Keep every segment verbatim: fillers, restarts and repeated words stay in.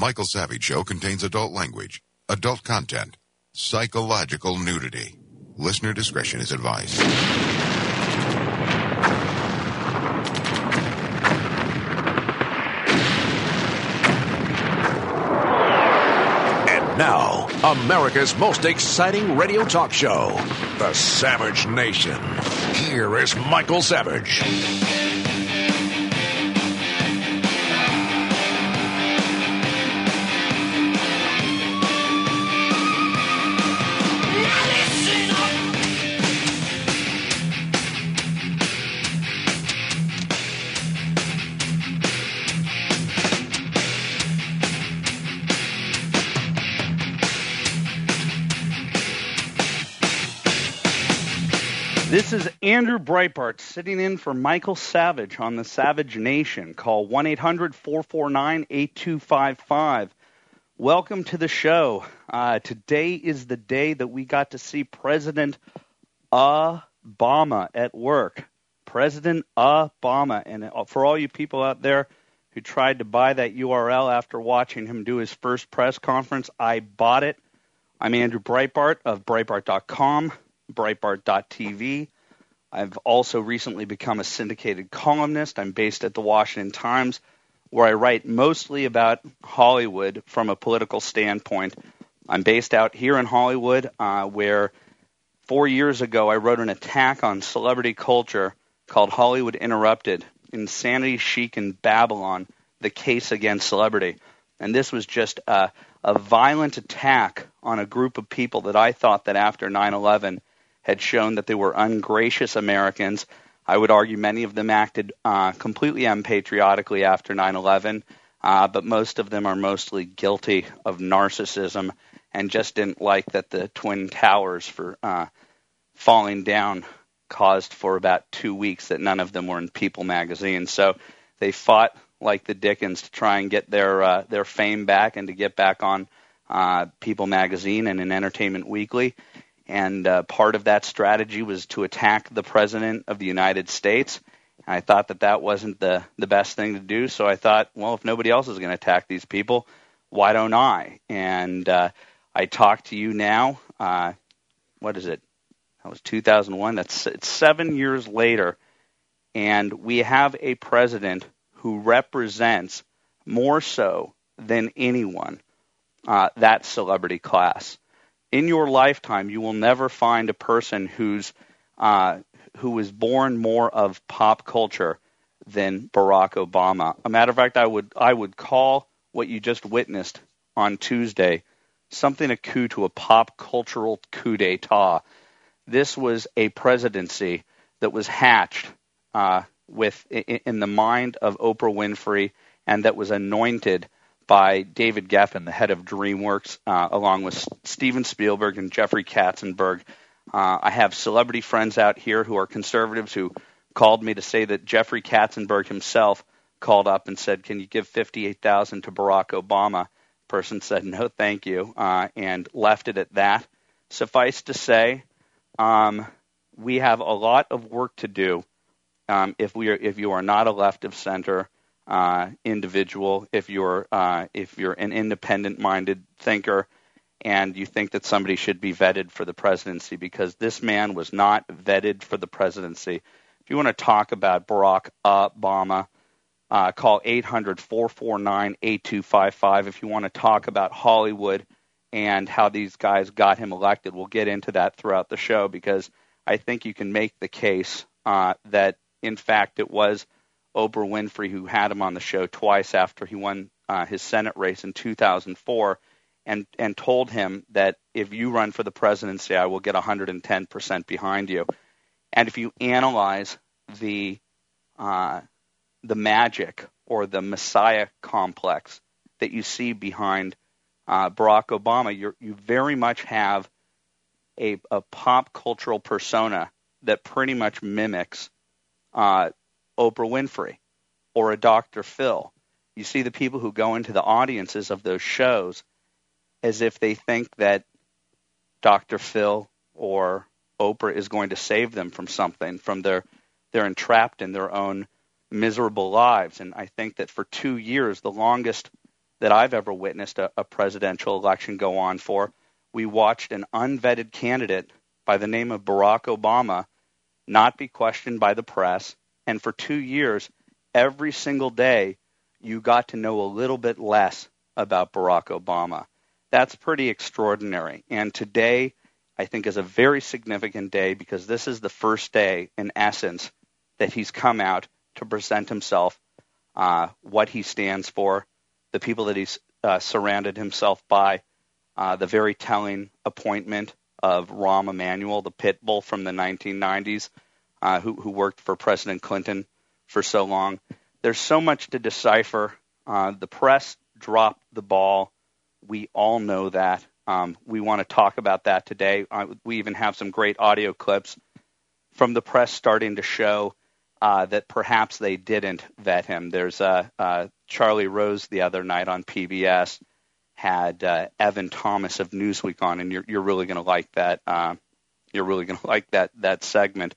Michael Savage Show contains adult language, adult content, psychological nudity. Listener discretion is advised. And now, America's most exciting radio talk show, The Savage Nation. Here is Michael Savage. This is Andrew Breitbart sitting in for Michael Savage on the Savage Nation. Call one eight hundred four four nine eight two five five. Welcome to the show. Uh, today is the day that we got to see President Obama at work. President Obama. And for all you people out there who tried to buy that U R L after watching him do his first press conference, I bought it. I'm Andrew Breitbart of Breitbart dot com. Breitbart dot T V. I've also recently become a syndicated columnist. I'm based at the Washington Times, where I write mostly about Hollywood from a political standpoint. I'm based out here in Hollywood, uh, where four years ago I wrote an attack on celebrity culture called Hollywood Interrupted, Insanity, Chic, and Babylon, the Case Against Celebrity. And this was just a, a violent attack on a group of people that I thought that after nine eleven had shown that they were ungracious Americans. I would argue many of them acted uh, completely unpatriotically after nine eleven, uh, but most of them are mostly guilty of narcissism and just didn't like that the Twin Towers for uh, falling down caused for about two weeks that none of them were in People magazine. So they fought like the Dickens to try and get their uh, their fame back and to get back on uh, People magazine and in Entertainment Weekly. And uh, part of that strategy was to attack the President of the United States. And I thought that that wasn't the, the best thing to do, so I thought, well, if nobody else is going to attack these people, why don't I? And uh, I talk to you now, uh, what is it? That was two thousand one. That's it's seven years later, and we have a president who represents more so than anyone uh, that celebrity class. In your lifetime, you will never find a person who's uh, who was born more of pop culture than Barack Obama. A matter of fact, I would I would call what you just witnessed on Tuesday something akin to a pop cultural coup d'etat. This was a presidency that was hatched uh, with in, in the mind of Oprah Winfrey, and that was anointed by David Geffen, the head of DreamWorks, uh, along with Steven Spielberg and Jeffrey Katzenberg. Uh, I have celebrity friends out here who are conservatives who called me to say that Jeffrey Katzenberg himself called up and said, can you give fifty-eight thousand dollars to Barack Obama? Person said, no, thank you, uh, and left it at that. Suffice to say, um, we have a lot of work to do um, if we are, if you are not a left of center Uh, individual, if you're uh, if you're an independent-minded thinker and you think that somebody should be vetted for the presidency, because this man was not vetted for the presidency. If you want to talk about Barack Obama, uh, call eight hundred four four nine eight two five five. If you want to talk about Hollywood and how these guys got him elected, we'll get into that throughout the show, because I think you can make the case uh, that, in fact, it was Oprah Winfrey who had him on the show twice after he won uh, his Senate race in two thousand four, and, and told him that if you run for the presidency, I will get one hundred ten percent behind you. And if you analyze the uh, the magic or the Messiah complex that you see behind uh, Barack Obama, you're, you very much have a, a pop cultural persona that pretty much mimics uh, Oprah Winfrey or a Doctor Phil. You see the people who go into the audiences of those shows as if they think that Doctor Phil or Oprah is going to save them from something, from their, they're entrapped in their own miserable lives. And I think that for two years, the longest that I've ever witnessed a, a presidential election go on for. We watched an unvetted candidate by the name of Barack Obama not be questioned by the press, and for two years, every single day, you got to know a little bit less about Barack Obama. That's pretty extraordinary. And today, I think, is a very significant day because this is the first day, in essence, that he's come out to present himself, uh, what he stands for, the people that he's uh, surrounded himself by, uh, the very telling appointment of Rahm Emanuel, the pit bull from the nineteen nineties, uh, who, who worked for President Clinton for so long. There's so much to decipher. Uh, the press dropped the ball. We all know that. Um, we want to talk about that today. Uh, we even have some great audio clips from the press starting to show uh, that perhaps they didn't vet him. There's uh, uh, Charlie Rose the other night on P B S had uh, Evan Thomas of Newsweek on, and you're, you're really going to like that. Uh, you're really going to like that that segment.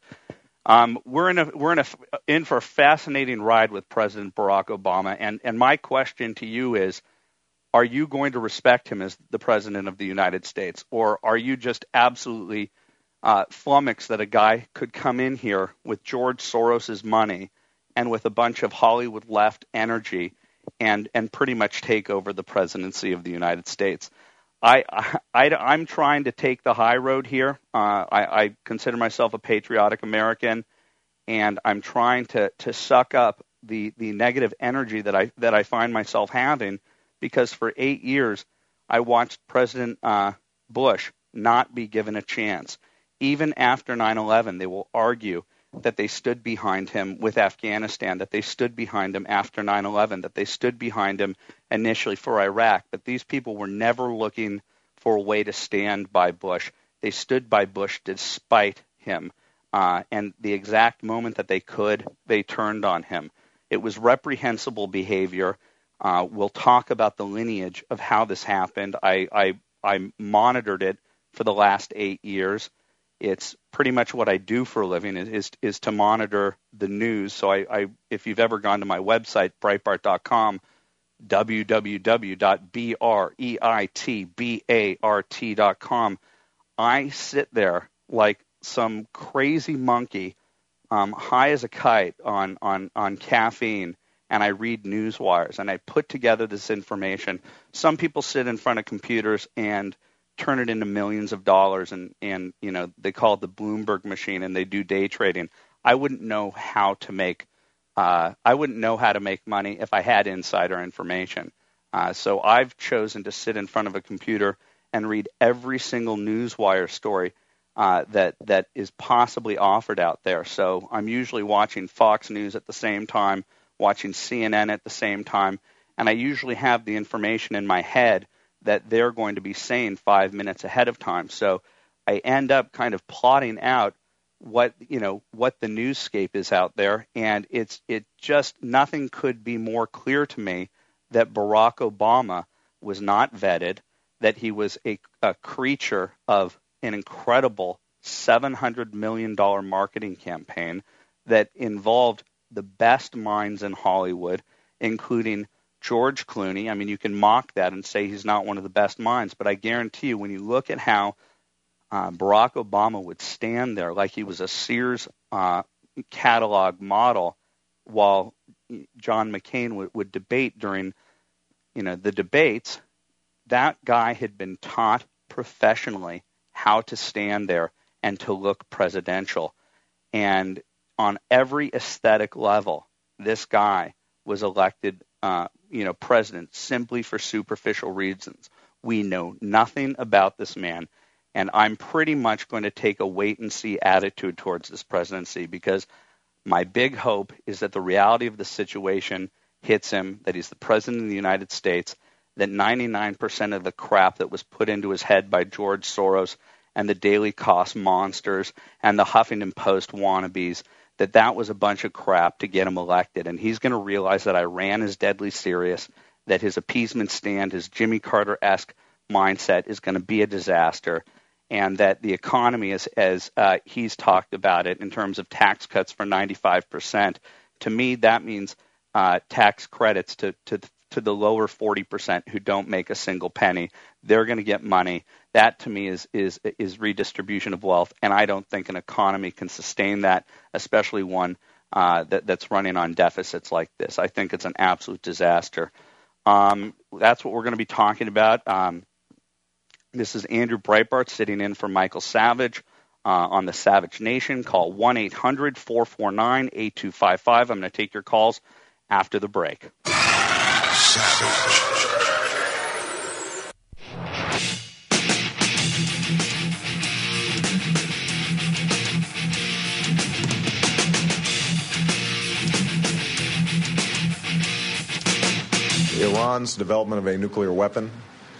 Um, we're in a we're in a in for a fascinating ride with President Barack Obama, and and my question to you is: are you going to respect him as the president of the United States, or are you just absolutely uh, flummoxed that a guy could come in here with George Soros's money and with a bunch of Hollywood left energy and and pretty much take over the presidency of the United States? I, I, I'm trying to take the high road here. Uh, I, I consider myself a patriotic American, and I'm trying to, to suck up the, the negative energy that I that I find myself having, because for eight years I watched President uh, Bush not be given a chance. Even after nine eleven, they will argue that they stood behind him with Afghanistan, that they stood behind him after nine eleven, that they stood behind him initially for Iraq. But these people were never looking for a way to stand by Bush. They stood by Bush despite him. Uh, and the exact moment that they could, they turned on him. It was reprehensible behavior. Uh, we'll talk about the lineage of how this happened. I, I, I monitored it for the last eight years. It's pretty much what I do for a living is is, is to monitor the news. So I, I, if you've ever gone to my website, Breitbart dot com, w w w dot breitbart dot com, I sit there like some crazy monkey, um, high as a kite on, on, on caffeine, and I read news wires, and I put together this information. Some people sit in front of computers and turn it into millions of dollars, and, and you know they call it the Bloomberg machine, and they do day trading. I wouldn't know how to make uh, I wouldn't know how to make money if I had insider information. Uh, so I've chosen to sit in front of a computer and read every single newswire story uh, that that is possibly offered out there. So I'm usually watching Fox News at the same time, watching C N N at the same time, and I usually have the information in my head that they're going to be saying five minutes ahead of time. So I end up kind of plotting out what, you know, what the newscape is out there. And it's, it just, nothing could be more clear to me that Barack Obama was not vetted, that he was a, a creature of an incredible seven hundred million dollars marketing campaign that involved the best minds in Hollywood, including George Clooney. I mean, you can mock that and say he's not one of the best minds, but I guarantee you when you look at how uh, Barack Obama would stand there like he was a Sears uh, catalog model while John McCain would, would debate during, you know, the debates, that guy had been taught professionally how to stand there and to look presidential. And on every aesthetic level, this guy was elected Uh, you know, president simply for superficial reasons. We know nothing about this man, and I'm pretty much going to take a wait-and-see attitude towards this presidency because my big hope is that the reality of the situation hits him, that he's the president of the United States, that ninety-nine percent of the crap that was put into his head by George Soros and the Daily Cost monsters and the Huffington Post wannabes, that that was a bunch of crap to get him elected. And he's going to realize that Iran is deadly serious, that his appeasement stand, his Jimmy Carter-esque mindset is going to be a disaster, and that the economy, as, as uh, he's talked about it in terms of tax cuts for ninety-five percent, to me that means uh, tax credits to, to to the lower forty percent who don't make a single penny. They're going to get money. That, to me, is is is redistribution of wealth, and I don't think an economy can sustain that, especially one uh, that, that's running on deficits like this. I think it's an absolute disaster. Um, that's what we're going to be talking about. Um, this is Andrew Breitbart sitting in for Michael Savage uh, on the Savage Nation. Call one eight hundred four four nine eight two five five. I'm going to take your calls after the break. Savage. Iran's development of a nuclear weapon,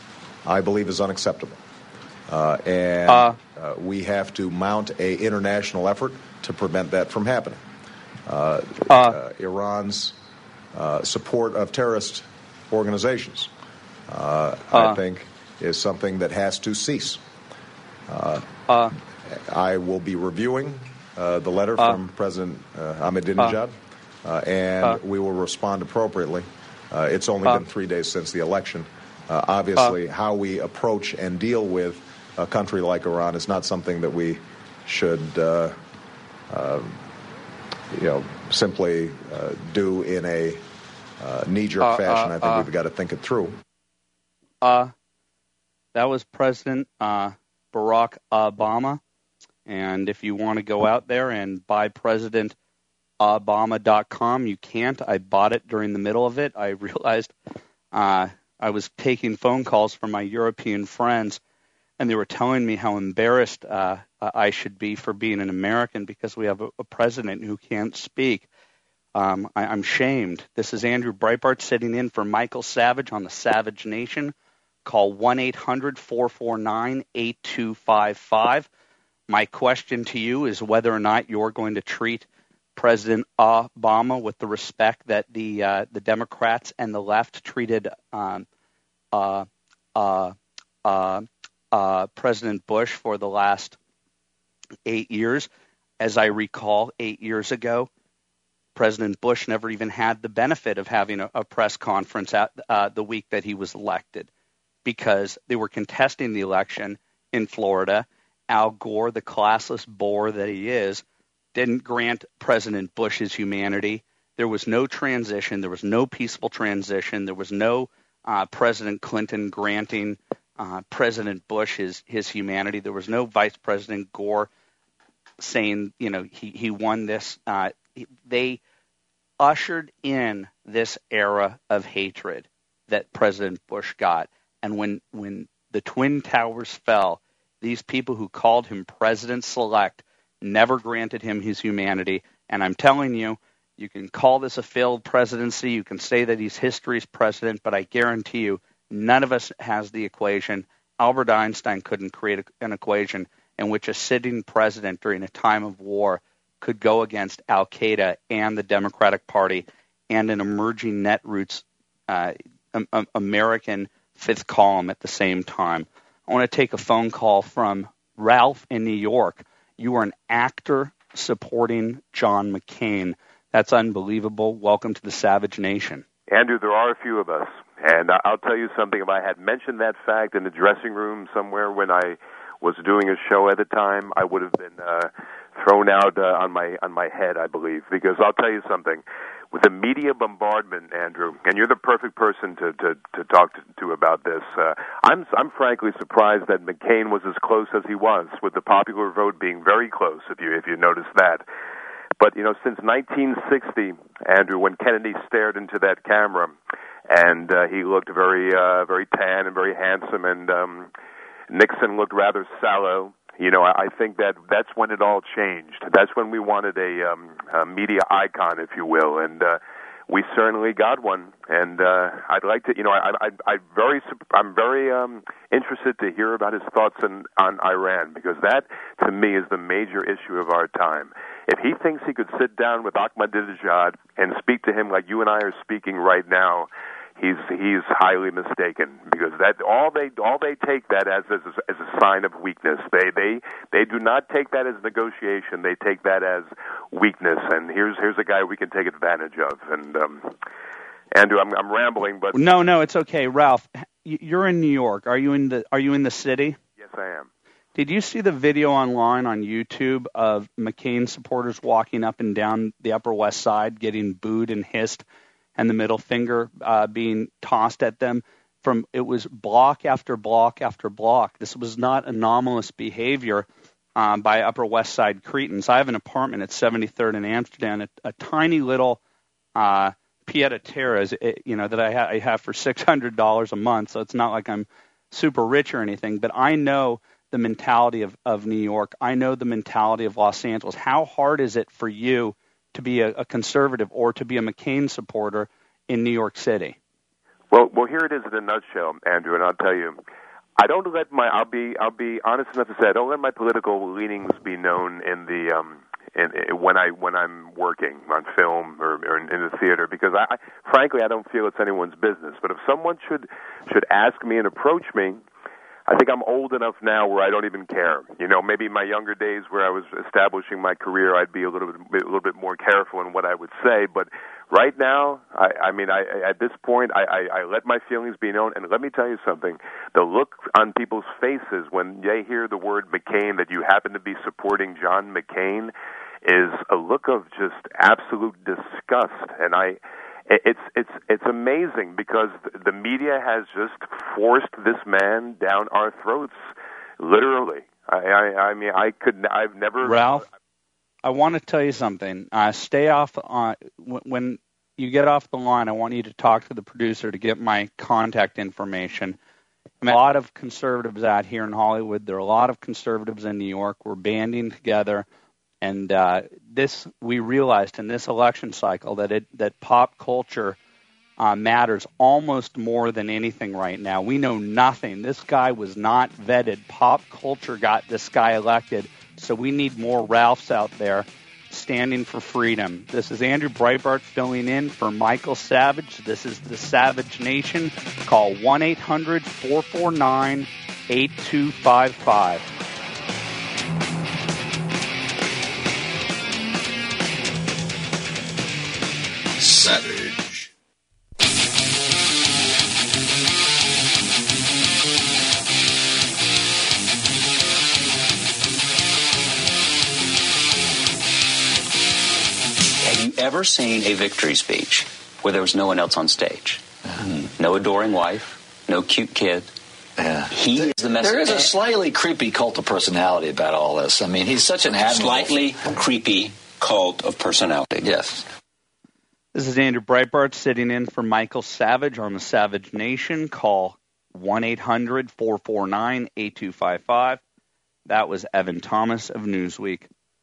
I believe, is unacceptable. Uh, and uh, uh, we have to mount an international effort to prevent that from happening. Uh, uh, uh, Iran's uh, support of terrorist organizations, uh, uh, I think, is something that has to cease. Uh, uh, I will be reviewing uh, the letter uh, from President uh, Ahmadinejad, uh, and uh, we will respond appropriately. Uh, it's only uh, been three days since the election. Uh, obviously, uh, how we approach and deal with a country like Iran is not something that we should, uh, uh, you know, simply uh, do in a uh, knee-jerk uh, fashion. Uh, I think uh, we've got to think it through. Uh, that was President uh, Barack Obama. And if you want to go out there and buy President Obama dot com, you can't. I bought it during the middle of it. I realized uh, I was taking phone calls from my European friends, and they were telling me how embarrassed uh, I should be for being an American because we have a, a president who can't speak. Um, I, I'm shamed. This is Andrew Breitbart sitting in for Michael Savage on the Savage Nation. Call one eight hundred four four nine eight two five five. My question to you is whether or not you're going to treat President Obama with the respect that the uh, the Democrats and the left treated um, uh, uh, uh, uh, President Bush for the last eight years. As I recall, eight years ago, President Bush never even had the benefit of having a, a press conference at uh, the week that he was elected because they were contesting the election in Florida. Al Gore, the classless bore that he is, didn't grant President Bush his humanity. There was no transition. There was no peaceful transition. There was no uh, President Clinton granting uh, President Bush his, his humanity. There was no Vice President Gore saying, you know, he, he won this. Uh, they ushered in this era of hatred that President Bush got. And when, when the Twin Towers fell, these people who called him President-select never granted him his humanity. And I'm telling you, you can call this a failed presidency. You can say that he's history's president, but I guarantee you none of us has the equation. Albert Einstein couldn't create a, an equation in which a sitting president during a time of war could go against Al-Qaeda and the Democratic Party and an emerging Netroots uh, um, American fifth column at the same time. I want to take a phone call from Ralph in New York. You are an actor supporting John McCain. That's unbelievable. Welcome to the Savage Nation. Andrew, there are a few of us. And I'll tell you something. If I had mentioned that fact in the dressing room somewhere when I was doing a show at the time, I would have been uh, thrown out uh, on my on my head, I believe. Because I'll tell you something. With the media bombardment, Andrew, and you're the perfect person to to, to talk to, to about this. Uh, I'm I'm frankly surprised that McCain was as close as he was, with the popular vote being very close. If you if you notice that, but you know, since nineteen sixty, Andrew, when Kennedy stared into that camera, and uh, he looked very uh, very tan and very handsome, and um, Nixon looked rather sallow. You know, I think that that's when it all changed. That's when we wanted a, um, a media icon, if you will, and uh, we certainly got one. And uh, I'd like to, you know, I, I, I very, I'm very um, interested to hear about his thoughts on, on Iran, because that, to me, is the major issue of our time. If he thinks he could sit down with Ahmadinejad and speak to him like you and I are speaking right now, He's he's highly mistaken, because that all they all they take that as as, as a sign of weakness. They they they do not take that as negotiation. They take that as weakness. And here's here's a guy we can take advantage of. And um, Andrew, I'm, I'm rambling, but no, no, it's okay, Ralph. You're in New York. Are you in the Are you in the city? Yes, I am. Did you see the video online on YouTube of McCain supporters walking up and down the Upper West Side, getting booed and hissed, and the middle finger uh, being tossed at them? From it was block after block after block. This was not anomalous behavior um, by Upper West Side Cretans. I have an apartment at seventy-third in Amsterdam, a, a tiny little uh, pied-à-terre, you know, that I, ha- I have for six hundred dollars a month. So it's not like I'm super rich or anything, but I know the mentality of, of New York. I know the mentality of Los Angeles. How hard is it for you to be a, a conservative or to be a McCain supporter in New York City? Well, well, here it is in a nutshell, Andrew, and I'll tell you, I don't let my I'll be I'll be honest enough to say I don't let my political leanings be known in the um in, in when I when I'm working on film or, or in, in the theater, because I, I frankly I don't feel it's anyone's business. But if someone should should ask me and approach me, I think I'm old enough now where I don't even care. You know, maybe in my younger days where I was establishing my career, I'd be a little bit, a little bit more careful in what I would say. But right now, I, I mean, I, at this point, I, I, I let my feelings be known. And let me tell you something: the look on people's faces when they hear the word McCain, that you happen to be supporting John McCain, is a look of just absolute disgust. And I. It's it's it's amazing because the media has just forced this man down our throats, literally. I I, I mean I could I've never. Ralph, I want to tell you something. Uh, stay off on uh, when you get off the line. I want you to talk to the producer to get my contact information. I mean, a lot of conservatives out here in Hollywood. There are a lot of conservatives in New York. We're banding together. And uh, this, we realized in this election cycle that it that pop culture uh, matters almost more than anything right now. We know nothing. This guy was not vetted. Pop culture got this guy elected. So we need more Ralphs out there standing for freedom. This is Andrew Breitbart filling in for Michael Savage. This is the Savage Nation. Call one eight hundred four four nine eight two five five. Savage. Have you ever seen a victory speech where there was no one else on stage? Mm-hmm. No adoring wife, no cute kid. Yeah. He there, is the message. There is a slightly creepy cult of personality about all this. I mean, he's such an admiral. Slightly creepy cult of personality. Yes. This is Andrew Breitbart sitting in for Michael Savage on the Savage Nation. Call one eight hundred four four nine eight two five five. That was Evan Thomas of Newsweek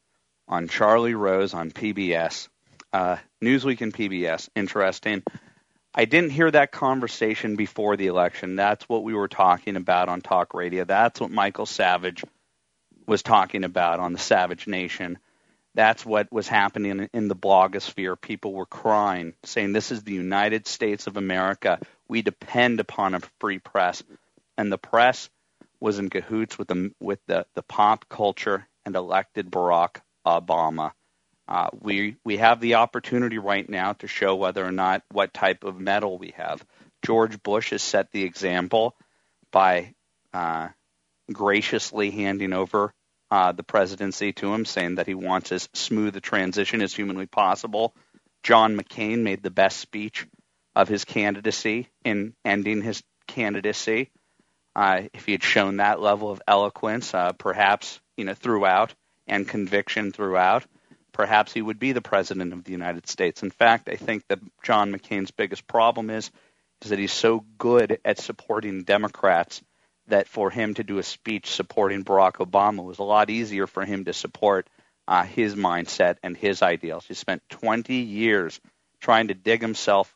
on Charlie Rose on P B S. Uh, Newsweek and P B S. Interesting. I didn't hear that conversation before the election. That's what we were talking about on talk radio. That's what Michael Savage was talking about on the Savage Nation. That's what was happening in the blogosphere. People were crying, saying this is the United States of America. We depend upon a free press. And the press was in cahoots with the with the, the pop culture and elected Barack Obama. Uh, we we have the opportunity right now to show whether or not what type of mettle we have. George Bush has set the example by uh, graciously handing over Uh, the presidency to him, saying that he wants as smooth a transition as humanly possible. John McCain made the best speech of his candidacy in ending his candidacy. Uh, if he had shown that level of eloquence, uh, perhaps, you know, throughout, and conviction throughout, perhaps he would be the president of the United States. In fact, I think that John McCain's biggest problem is, is that he's so good at supporting Democrats that for him to do a speech supporting Barack Obama was a lot easier for him to support uh, his mindset and his ideals. He spent twenty years trying to dig himself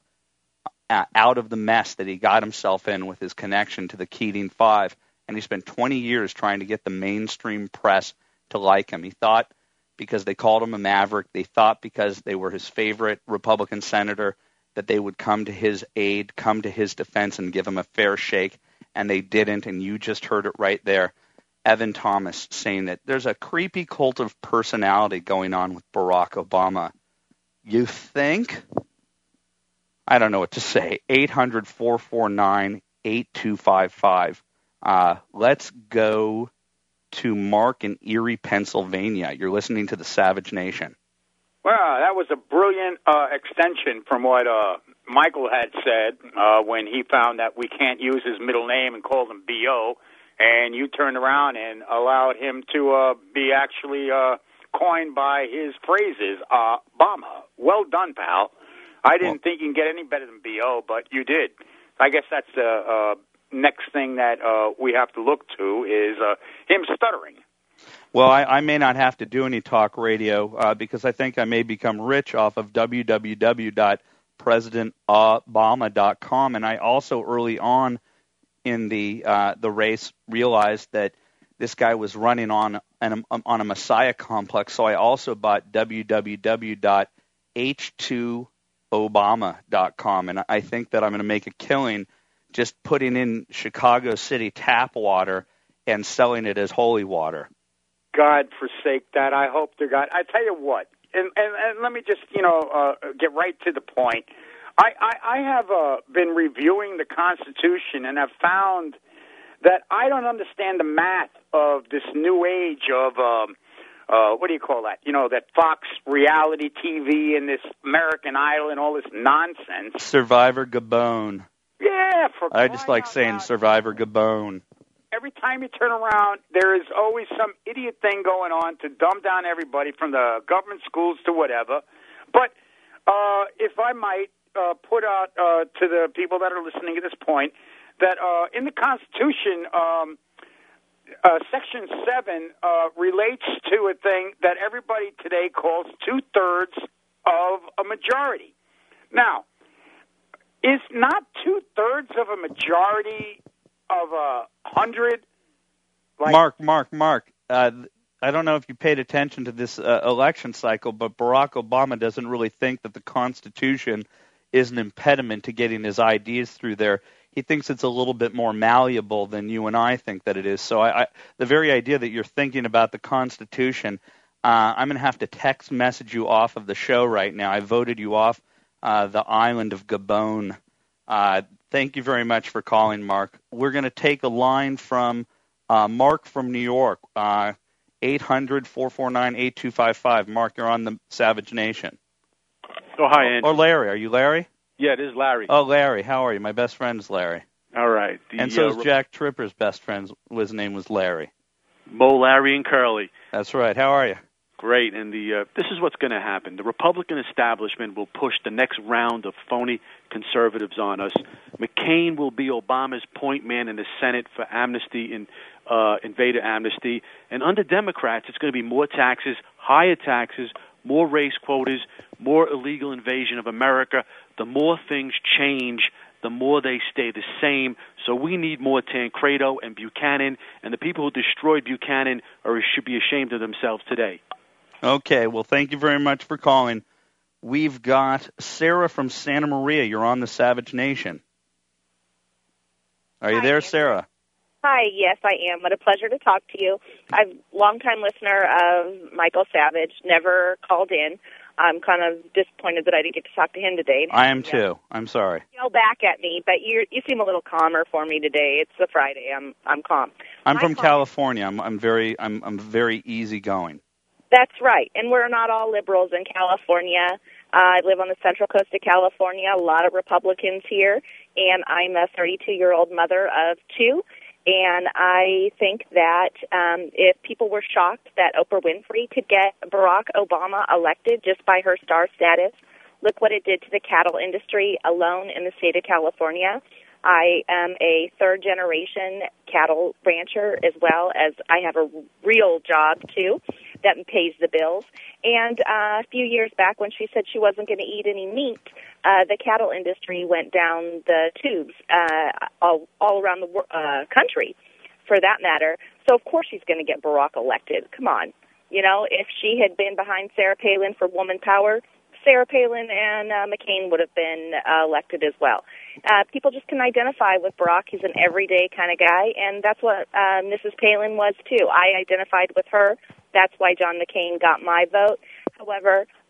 uh, out of the mess that he got himself in with his connection to the Keating Five, and he spent twenty years trying to get the mainstream press to like him. He thought because they called him a maverick, they thought because they were his favorite Republican senator that they would come to his aid, come to his defense, and give him a fair shake. And they didn't, and you just heard it right there. Evan Thomas saying that there's a creepy cult of personality going on with Barack Obama. You think? I don't know what to say. eight hundred, four four nine, eight two five five. Uh, let's go to Mark in Erie, Pennsylvania. You're listening to the Savage Nation. Well, that was a brilliant uh, extension from what uh, Michael had said uh, when he found that we can't use his middle name and called him B O, and you turned around and allowed him to uh, be actually uh, coined by his phrases, uh, Obama. Well done, pal. I didn't well, think you can get any better than B O, but you did. I guess that's the uh, next thing that uh, we have to look to is uh, him stuttering. Well, I, I may not have to do any talk radio uh, because I think I may become rich off of w w w dot president obama dot com, and I also early on in the uh, the race realized that this guy was running on an, on a Messiah complex, so I also bought w w w dot h two obama dot com, and I think that I'm going to make a killing just putting in Chicago City tap water and selling it as holy water. God forsake that. I hope to God. I tell you what, and, and, and let me just, you know, uh, get right to the point. I, I, I have uh, been reviewing the Constitution and have found that I don't understand the math of this new age of, um, uh, what do you call that? You know, that Fox reality T V and this American Idol and all this nonsense. Survivor Gabon. Yeah, for I just like saying loud. Survivor Gabon. Every time you turn around, there is always some idiot thing going on to dumb down everybody from the government schools to whatever. But uh, if I might uh, put out uh, to the people that are listening at this point that uh, in the Constitution, um, uh, Section seven uh, relates to a thing that everybody today calls two-thirds of a majority. Now, is not two-thirds of a majority of a hundred? Like, Mark, Mark, Mark, uh, I don't know if you paid attention to this uh, election cycle, but Barack Obama doesn't really think that the Constitution is an impediment to getting his ideas through there. He thinks it's a little bit more malleable than you and I think that it is. So I, I, the very idea that you're thinking about the Constitution, uh, I'm going to have to text message you off of the show right now. I voted you off uh, the island of Gabon. Uh, thank you very much for calling, Mark. We're going to take a line from uh, Mark from New York, uh, eight hundred, four four nine, eight two five five. Mark, you're on the Savage Nation. Oh, hi, Andy. Or Larry. Are you Larry? Yeah, it is Larry. Oh, Larry. How are you? My best friend is Larry. All right. The, and so is uh, Jack Tripper's best friend. His name was Larry. Mo, Larry, and Curly. That's right. How are you? Great, and the uh, this is what's going to happen. The Republican establishment will push the next round of phony conservatives on us. McCain will be Obama's point man in the Senate for amnesty and uh, invader amnesty. And under Democrats, it's going to be more taxes, higher taxes, more race quotas, more illegal invasion of America. The more things change, the more they stay the same. So we need more Tancredo and Buchanan, and the people who destroyed Buchanan are, should be ashamed of themselves today. Okay, well, thank you very much for calling. We've got Sarah from Santa Maria. You're on the Savage Nation. Are you Hi, there, Andrew. Sarah? Hi, yes, I am. What a pleasure to talk to you. I'm a longtime listener of Michael Savage, never called in. I'm kind of disappointed that I didn't get to talk to him today. I am too. I'm sorry. Yell back at me, but you you seem a little calmer for me today. It's a Friday. I'm I'm calm. I'm My from call- California. I'm I'm very I'm I'm very easygoing. That's right, and we're not all liberals in California. Uh, I live on the central coast of California, a lot of Republicans here, and I'm a thirty-two-year-old mother of two, and I think that um, if people were shocked that Oprah Winfrey could get Barack Obama elected just by her star status, look what it did to the cattle industry alone in the state of California. I am a third-generation cattle rancher as well as I have a real job, too, that pays the bills. And uh, a few years back when she said she wasn't going to eat any meat, uh, the cattle industry went down the tubes uh, all, all around the uh, country, for that matter. So, of course, she's going to get Barack elected. Come on. You know, if she had been behind Sarah Palin for woman power, Sarah Palin and uh, McCain would have been uh, elected as well. Uh, people just can identify with Barack. He's an everyday kind of guy, and that's what uh, Missus Palin was, too. I identified with her. That's why John McCain got my vote. However,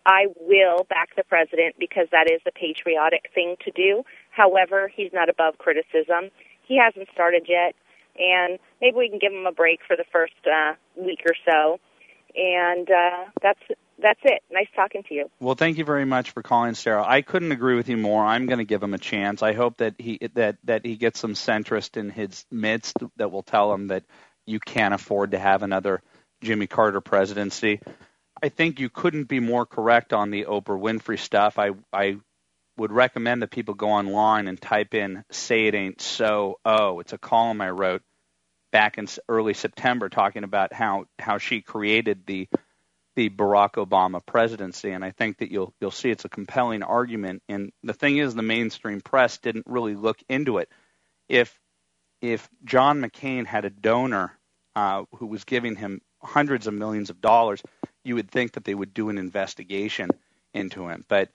I will back the president because that is a patriotic thing to do. However, he's not above criticism. He hasn't started yet, and maybe we can give him a break for the first uh, week or so. And uh, that's that's it. Nice talking to you. Well, thank you very much for calling, Sarah. I couldn't agree with you more. I'm going to give him a chance. I hope that he that that he gets some centrist in his midst that will tell him that you can't afford to have another Jimmy Carter presidency. I think you couldn't be more correct on the Oprah Winfrey stuff. I I would recommend that people go online and type in "Say It Ain't So." Oh, it's a column I wrote back in early September talking about how, how she created the the Barack Obama presidency, and I think that you'll you'll see it's a compelling argument. And the thing is, the mainstream press didn't really look into it. If if John McCain had a donor uh, who was giving him hundreds of millions of dollars, you would think that they would do an investigation into him. But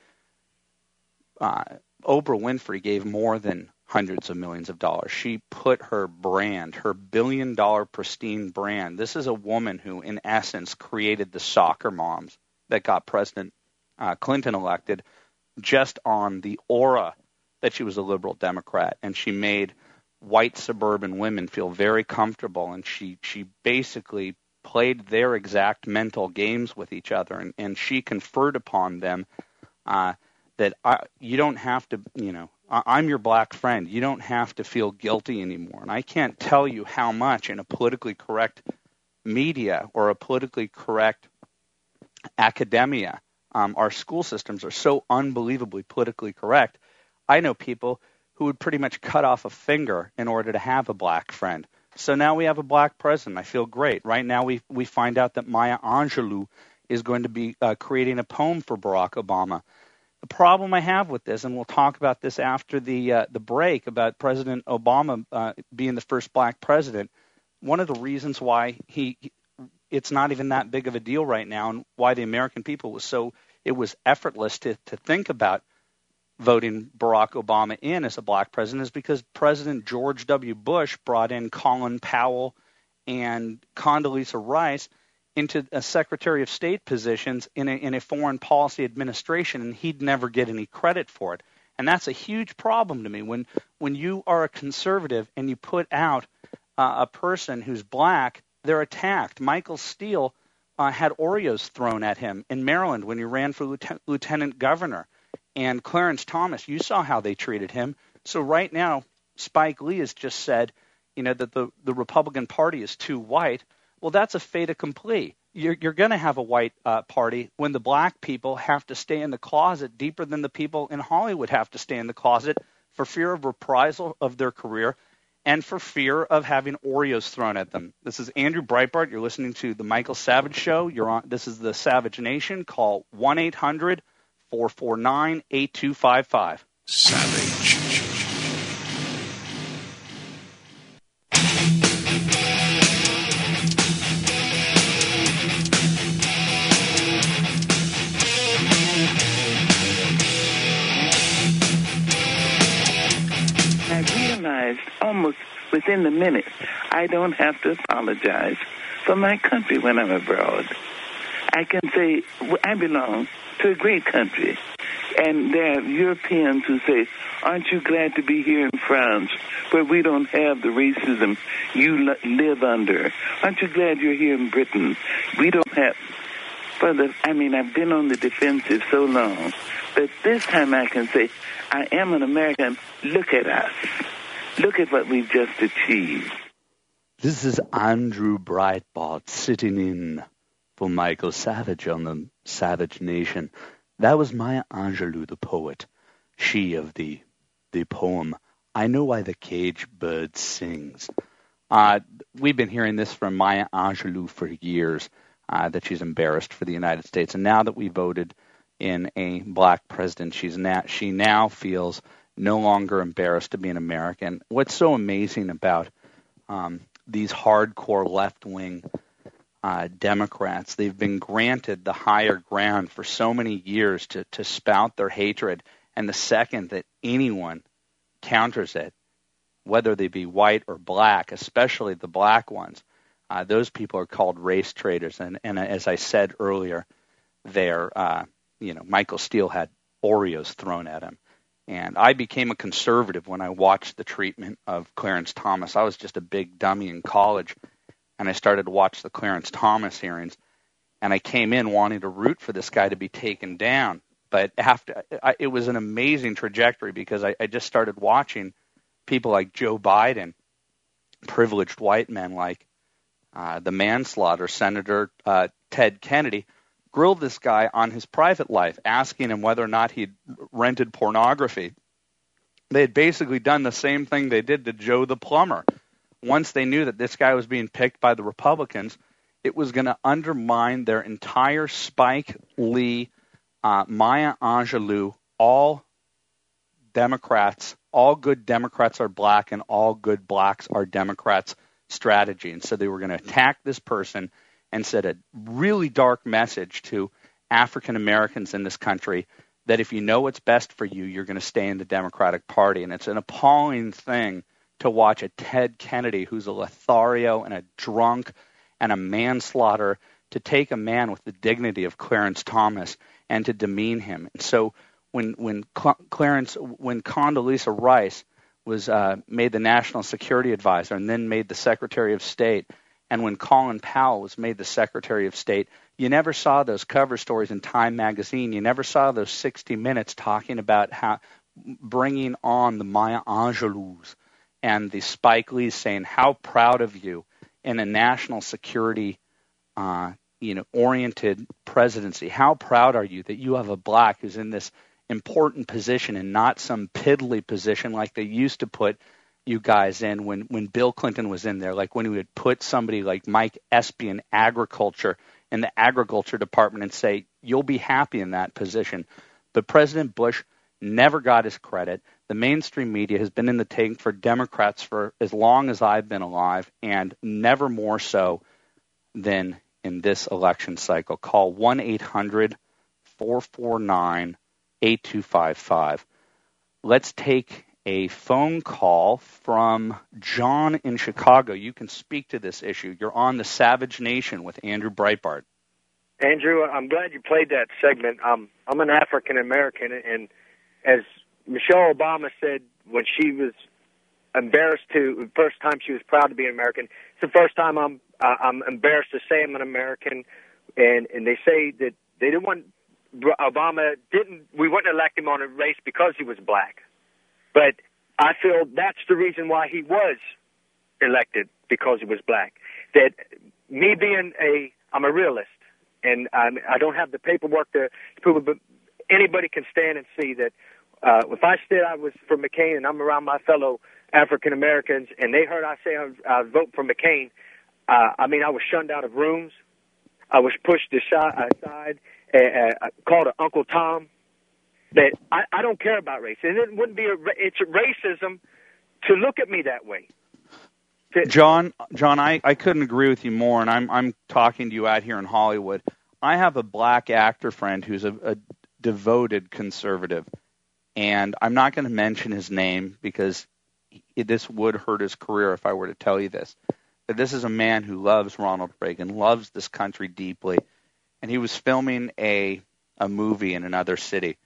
uh, Oprah Winfrey gave more than hundreds of millions of dollars. She put her brand, her billion-dollar pristine brand. This is a woman who, in essence, created the soccer moms that got President uh, Clinton elected just on the aura that she was a liberal Democrat, and she made white suburban women feel very comfortable, and she, she basically played their exact mental games with each other, and, and she conferred upon them uh, that I, you don't have to, you know, I'm your black friend. You don't have to feel guilty anymore. And I can't tell you how much in a politically correct media or a politically correct academia, um, our school systems are so unbelievably politically correct. I know people who would pretty much cut off a finger in order to have a black friend. So now we have a black president. I feel great. Right now we we find out that Maya Angelou is going to be uh, creating a poem for Barack Obama. The problem I have with this, and we'll talk about this after the uh, the break, about President Obama uh, being the first black president, one of the reasons why he it's not even that big of a deal right now, and why the American people was so it was effortless to to think about voting Barack Obama in as a black president, is because President George W. Bush brought in Colin Powell and Condoleezza Rice into a Secretary of State positions in a, in a foreign policy administration, and he'd never get any credit for it. And that's a huge problem to me. When when you are a conservative and you put out uh, a person who's black, they're attacked. Michael Steele uh, had Oreos thrown at him in Maryland when he ran for lieutenant, lieutenant governor. And Clarence Thomas, you saw how they treated him. So right now, Spike Lee has just said, you know, that the, the Republican Party is too white. Well, that's a fait accompli. You're, you're going to have a white uh, party when the black people have to stay in the closet deeper than the people in Hollywood have to stay in the closet for fear of reprisal of their career and for fear of having Oreos thrown at them. This is Andrew Breitbart. You're listening to The Michael Savage Show. You're on. This is the Savage Nation. Call one eight hundred four four nine eight two five five. Savage. Almost within the minute, I don't have to apologize for my country when I'm abroad. I can say I belong to a great country. And there are Europeans who say, aren't you glad to be here in France where we don't have the racism you l- live under? Aren't you glad you're here in Britain? We don't have... For the, I mean, I've been on the defensive so long, but this time I can say, I am an American. Look at us. Look at what we've just achieved. This is Andrew Breitbart sitting in for Michael Savage on the Savage Nation. That was Maya Angelou, the poet. She of the the poem, I Know Why the Cage Bird Sings. Uh, we've been hearing this from Maya Angelou for years, uh, that she's embarrassed for the United States. And now that we voted in a black president, she's now, she now feels no longer embarrassed to be an American. What's so amazing about um, these hardcore left-wing uh, Democrats, they've been granted the higher ground for so many years to, to spout their hatred, and the second that anyone counters it, whether they be white or black, especially the black ones, uh, those people are called race traitors. And, and as I said earlier, they're uh, you know, Michael Steele had Oreos thrown at him. And I became a conservative when I watched the treatment of Clarence Thomas. I was just a big dummy in college, and I started to watch the Clarence Thomas hearings. And I came in wanting to root for this guy to be taken down. But after I, it was an amazing trajectory because I, I just started watching people like Joe Biden, privileged white men like uh, the manslaughter Senator uh, Ted Kennedy, grilled this guy on his private life, asking him whether or not he'd rented pornography. They had basically done the same thing they did to Joe the plumber. Once they knew that this guy was being picked by the Republicans, it was going to undermine their entire Spike Lee, uh, Maya Angelou, all Democrats, all good Democrats are black and all good blacks are Democrats strategy. And so they were going to attack this person and send a really dark message to African Americans in this country that if you know what's best for you, you're going to stay in the Democratic Party. And it's an appalling thing to watch a Ted Kennedy, who's a Lothario and a drunk and a manslaughter, to take a man with the dignity of Clarence Thomas and to demean him. And so when when Cl- Clarence, when Condoleezza Rice was uh, made the National Security Advisor and then made the Secretary of State, and when Colin Powell was made the Secretary of State, you never saw those cover stories in Time magazine. You never saw those sixty minutes talking about how bringing on the Maya Angelous and the Spike Lee saying, how proud of you in a national security uh, you know, oriented presidency. How proud are you that you have a black who's in this important position and not some piddly position like they used to put you guys in when, when Bill Clinton was in there, like when we would put somebody like Mike Espy in agriculture, in the agriculture department, and say, you'll be happy in that position. But President Bush never got his credit. The mainstream media has been in the tank for Democrats for as long as I've been alive, and never more so than in this election cycle. Call one eight hundred four four nine eight two five five. Let's take a phone call from John in Chicago. You can speak to this issue. You're on the Savage Nation with Andrew Breitbart. Andrew, I'm glad you played that segment. Um, I'm an African American, and as Michelle Obama said when she was embarrassed to, the first time she was proud to be an American, it's the first time I'm uh, I'm embarrassed to say I'm an American, and, and they say that they didn't want, Obama didn't, we wouldn't elect him on a race because he was black. But I feel that's the reason why he was elected, because he was black. That me being a, I'm a realist, and I'm, I don't have the paperwork to, to prove it, but anybody can stand and see that uh, if I said I was for McCain and I'm around my fellow African Americans and they heard I say I, I vote for McCain, uh, I mean, I was shunned out of rooms. I was pushed aside, uh, uh, called an Uncle Tom. That I, I don't care about race, and it wouldn't be a, it's a racism to look at me that way. To, John, John, I, I couldn't agree with you more, and I'm I'm talking to you out here in Hollywood. I have a black actor friend who's a, a devoted conservative, and I'm not going to mention his name because he, this would hurt his career if I were to tell you this. But this is a man who loves Ronald Reagan, loves this country deeply, and he was filming a a movie in another city.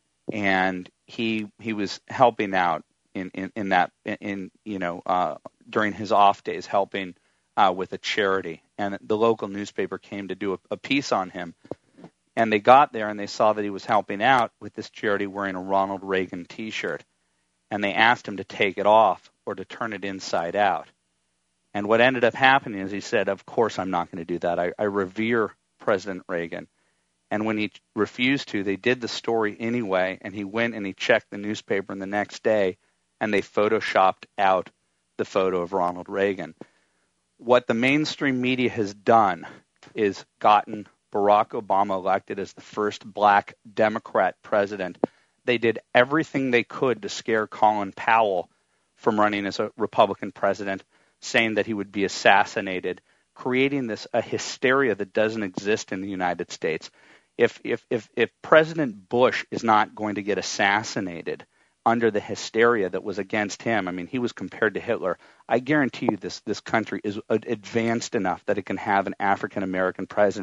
And he he was helping out in, in, in that in, in you know uh, during his off days, helping uh, with a charity. And the local newspaper came to do a, a piece on him. And they got there and they saw that he was helping out with this charity wearing a Ronald Reagan T-shirt. And they asked him to take it off or to turn it inside out. And what ended up happening is he said, "Of course I'm not going to do that. I, I revere President Reagan." And when he refused to, they did the story anyway, and he went and he checked the newspaper the next day, and they photoshopped out the photo of Ronald Reagan. What the mainstream media has done is gotten Barack Obama elected as the first black Democrat president. They did everything they could to scare Colin Powell from running as a Republican president, saying that he would be assassinated, creating this a hysteria that doesn't exist in the United States. If, if if if President Bush is not going to get assassinated under the hysteria that was against him, I mean, he was compared to Hitler, I guarantee you this, this country is advanced enough that it can have an African-American president.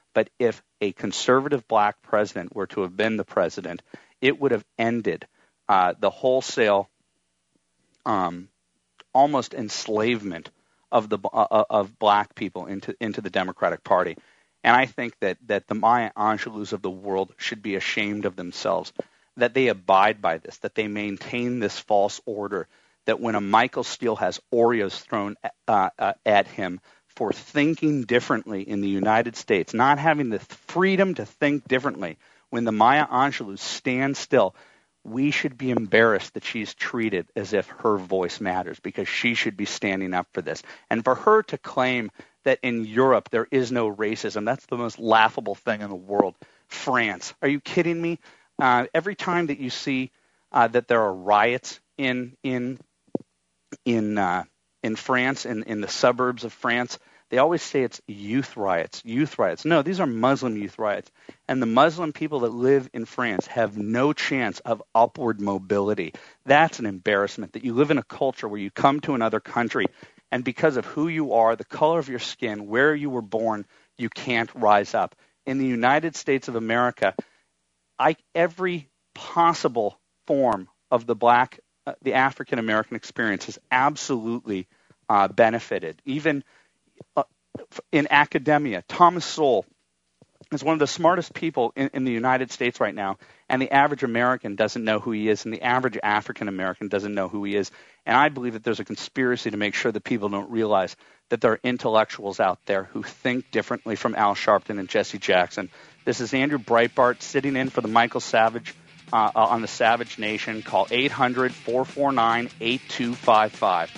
But if a conservative black president were to have been the president, it would have ended uh, the wholesale, um, almost enslavement of the uh, of black people into into the Democratic Party. And I think that that the Maya Angelou's of the world should be ashamed of themselves, that they abide by this, that they maintain this false order, that when a Michael Steele has Oreos thrown uh, uh, at him for thinking differently in the United States, not having the freedom to think differently, when the Maya Angelou stands still, we should be embarrassed that she's treated as if her voice matters, because she should be standing up for this. And for her to claim that in Europe there is no racism, that's the most laughable thing in the world. France, are you kidding me? Uh, every time that you see uh, that there are riots in in in uh, in France, in, in the suburbs of France, they always say it's youth riots, youth riots. No, these are Muslim youth riots. And the Muslim people that live in France have no chance of upward mobility. That's an embarrassment, that you live in a culture where you come to another country, and because of who you are, the color of your skin, where you were born, you can't rise up. In the United States of America, I, every possible form of the black, uh, the African American experience has absolutely uh, benefited. Even uh, in academia, Thomas Sowell is one of the smartest people in, in the United States right now, and the average American doesn't know who he is, and the average African American doesn't know who he is. And I believe that there's a conspiracy to make sure that people don't realize that there are intellectuals out there who think differently from Al Sharpton and Jesse Jackson. This is Andrew Breitbart sitting in for the Michael Savage uh, on the Savage Nation. Call eight hundred, four four nine, eight two five five.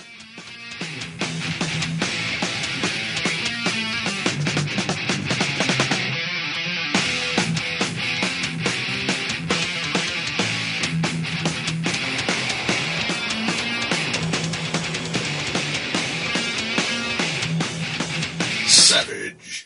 Savage.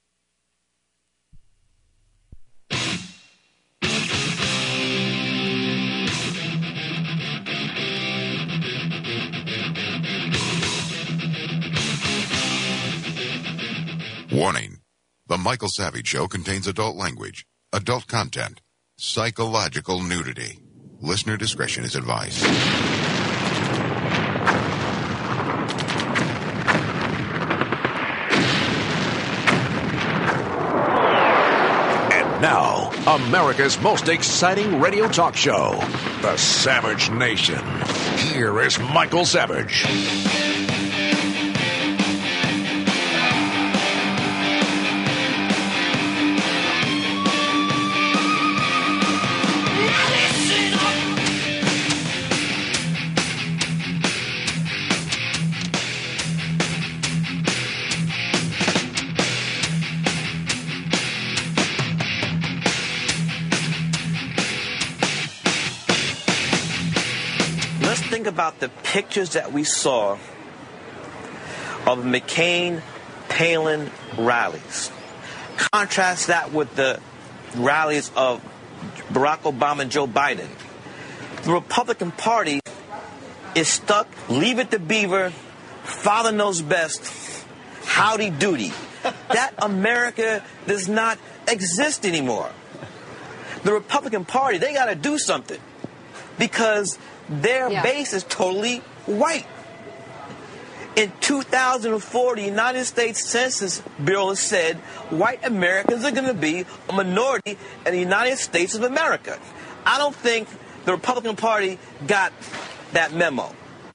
Warning. The Michael Savage Show contains adult language, adult content, psychological nudity. Listener discretion is advised. Now, America's most exciting radio talk show, The Savage Nation. Here is Michael Savage. About the pictures that we saw of McCain-Palin rallies. Contrast that with the rallies of Barack Obama and Joe Biden. The Republican Party is stuck, leave it to Beaver, father knows best, howdy doody. That America does not exist anymore. The Republican Party, they got to do something, because their yeah. base is totally white. In two thousand four, the United States Census Bureau said white Americans are going to be a minority in the United States of America. I don't think the Republican Party got that memo.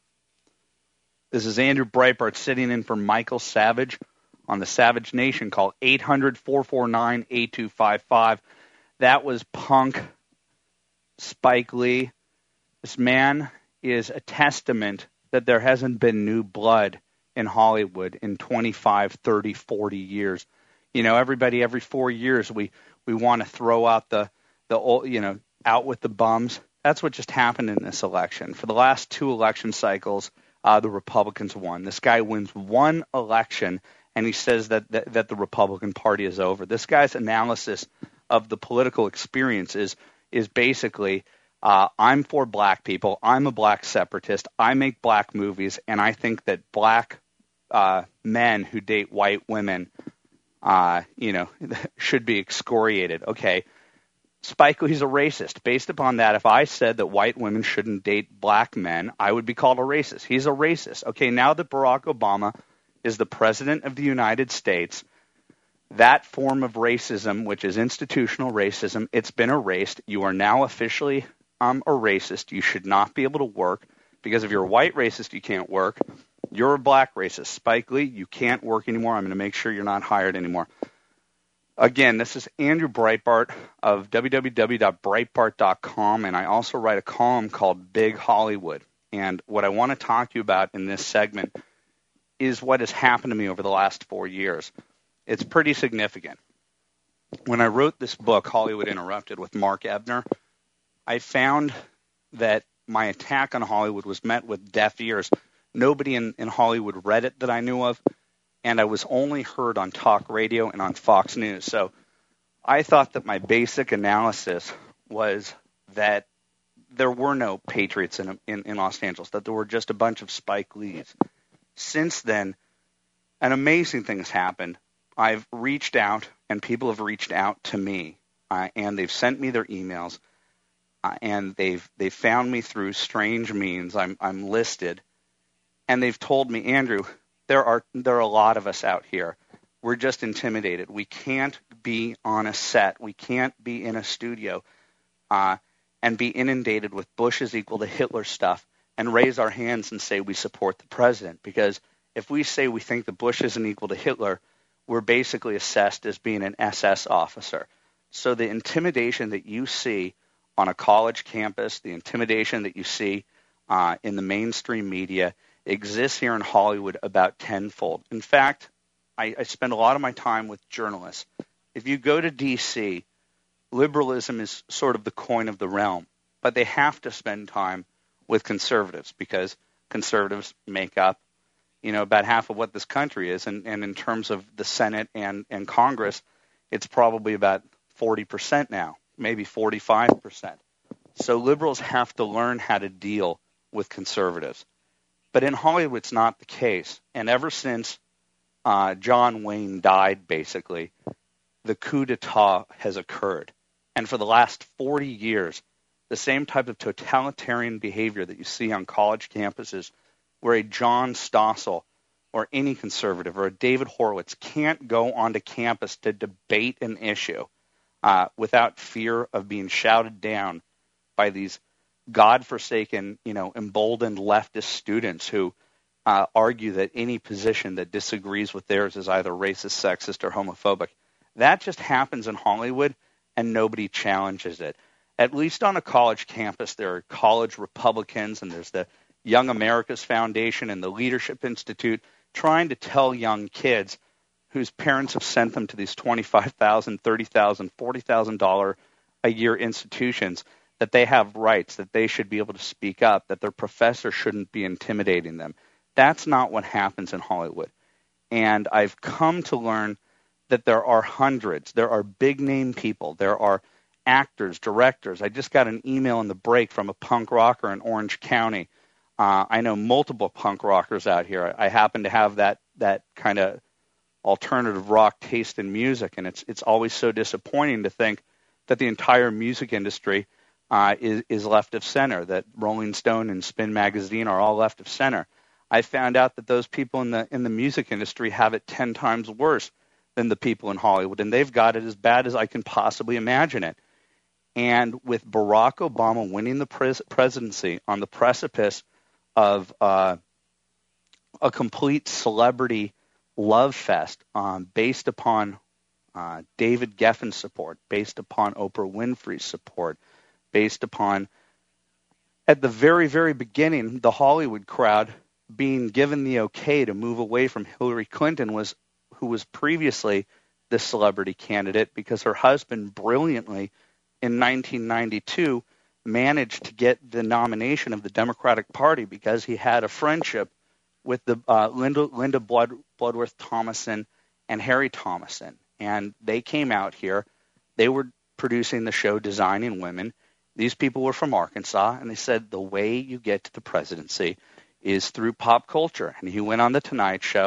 This is Andrew Breitbart sitting in for Michael Savage on the Savage Nation. Call eight hundred, four four nine, eight two five five. That was punk Spike Lee. This man is a testament that there hasn't been new blood in Hollywood in twenty-five, thirty, forty years. You know, everybody, every four years, we, we want to throw out the, the old, you know, out with the bums. That's what just happened in this election. For the last two election cycles, uh, the Republicans won. This guy wins one election, and he says that, that, that the Republican Party is over. This guy's analysis of the political experience is, is basically... Uh, I'm for black people. I'm a black separatist. I make black movies, and I think that black uh, men who date white women uh, you know, should be excoriated. Okay, Spike Lee's a racist. Based upon that, if I said that white women shouldn't date black men, I would be called a racist. He's a racist. Okay, now that Barack Obama is the president of the United States, that form of racism, which is institutional racism, it's been erased. You are now officially um, a racist. You should not be able to work because if you're a white racist, you can't work. You're a black racist. Spike Lee, you can't work anymore. I'm going to make sure you're not hired anymore. Again, this is Andrew Breitbart of w w w dot breitbart dot com, and I also write a column called Big Hollywood. And what I want to talk to you about in this segment is what has happened to me over the last four years. It's pretty significant. When I wrote this book, Hollywood Interrupted, with Mark Ebner, I found that my attack on Hollywood was met with deaf ears. Nobody in, in Hollywood read it that I knew of, and I was only heard on talk radio and on Fox News. So I thought that my basic analysis was that there were no patriots in, in, in Los Angeles, that there were just a bunch of Spike Lees. Since then, an amazing thing has happened. I've reached out, and people have reached out to me, uh, and they've sent me their emails, uh, and they've they've found me through strange means. I'm I'm listed, and they've told me, Andrew, there are there are a lot of us out here. We're just intimidated. We can't be on a set. We can't be in a studio, uh, and be inundated with Bush is equal to Hitler stuff, and raise our hands and say we support the president. Because if we say we think that Bush isn't equal to Hitler, we're basically assessed as being an S S officer. So the intimidation that you see on a college campus, the intimidation that you see uh, in the mainstream media exists here in Hollywood about tenfold. In fact, I, I spend a lot of my time with journalists. If you go to D C, liberalism is sort of the coin of the realm, but they have to spend time with conservatives because conservatives make up you know, about half of what this country is. And, and in terms of the Senate and, and Congress, it's probably about forty percent now, maybe forty-five percent. So liberals have to learn how to deal with conservatives. But in Hollywood, it's not the case. And ever since uh, John Wayne died, basically, the coup d'etat has occurred. And for the last forty years, the same type of totalitarian behavior that you see on college campuses where a John Stossel or any conservative or a David Horowitz can't go onto campus to debate an issue uh, without fear of being shouted down by these godforsaken, you know, emboldened leftist students who uh, argue that any position that disagrees with theirs is either racist, sexist, or homophobic. That just happens in Hollywood, and nobody challenges it. At least on a college campus, there are college Republicans, and there's the Young America's Foundation and the Leadership Institute trying to tell young kids whose parents have sent them to these twenty-five thousand dollars, thirty thousand dollars, forty thousand dollars a year institutions that they have rights, that they should be able to speak up, that their professor shouldn't be intimidating them. That's not what happens in Hollywood. And I've come to learn that there are hundreds, there are big-name people, there are actors, directors. I just got an email in the break from a punk rocker in Orange County. Uh, I know multiple punk rockers out here. I happen to have that that kind of alternative rock taste in music, and it's it's always so disappointing to think that the entire music industry uh, is, is left of center, that Rolling Stone and Spin Magazine are all left of center. I found out that those people in the in the music industry have it ten times worse than the people in Hollywood, and they've got it as bad as I can possibly imagine it. And with Barack Obama winning the pres- presidency on the precipice of uh, a complete celebrity love fest um, based upon uh, David Geffen's support, based upon Oprah Winfrey's support, based upon, at the very, very beginning, the Hollywood crowd being given the okay to move away from Hillary Clinton, was who was previously the celebrity candidate, because her husband brilliantly in nineteen ninety-two managed to get the nomination of the Democratic Party because he had a friendship with the uh, Linda, Linda Blood, Bloodworth Thomason and Harry Thomason. And they came out here. They were producing the show Designing Women. These people were from Arkansas, and they said the way you get to the presidency is through pop culture. And he went on The Tonight Show.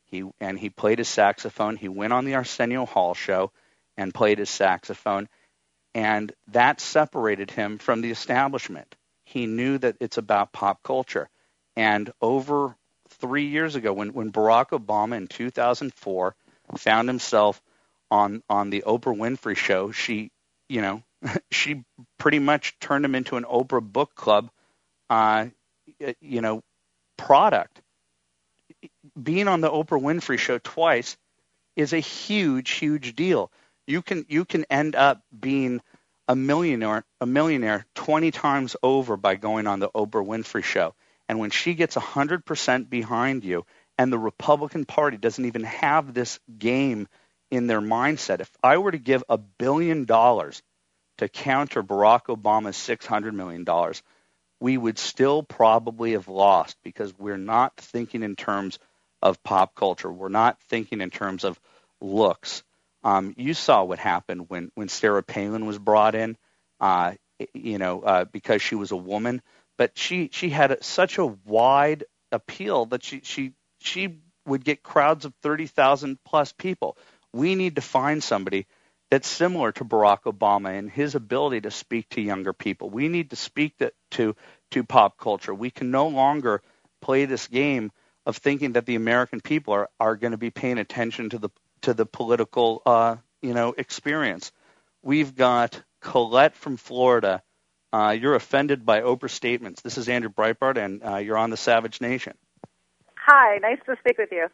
He and he played his saxophone. He went on the Arsenio Hall show and played his saxophone, and that separated him from the establishment. He knew that it's about pop culture. And over three years ago, when, when Barack Obama in two thousand four found himself on on the Oprah Winfrey show, she, you know, she pretty much turned him into an Oprah book club, uh, you know, product. Being on the Oprah Winfrey show twice is a huge, huge deal. You can you can end up being a millionaire, a millionaire twenty times over by going on the Oprah Winfrey show. And when she gets one hundred percent behind you, and the Republican Party doesn't even have this game in their mindset, if I were to give a billion dollars to counter Barack Obama's six hundred million dollars, we would still probably have lost, because we're not thinking in terms of pop culture. We're not thinking in terms of looks. Um, you saw what happened when, when Sarah Palin was brought in, uh, you know, uh, because she was a woman. But she, she had a, such a wide appeal that she, she, she would get crowds of thirty thousand plus people. We need to find somebody that's similar to Barack Obama in his ability to speak to younger people. We need to speak to, to, to pop culture. We can no longer play this game of thinking that the American people are, are going to be paying attention to the to the political uh, you know experience. We've got Colette from Florida. Uh, you're offended by Oprah statements. This is Andrew Breitbart, and uh, you're on the Savage Nation. Hi, nice to speak with you.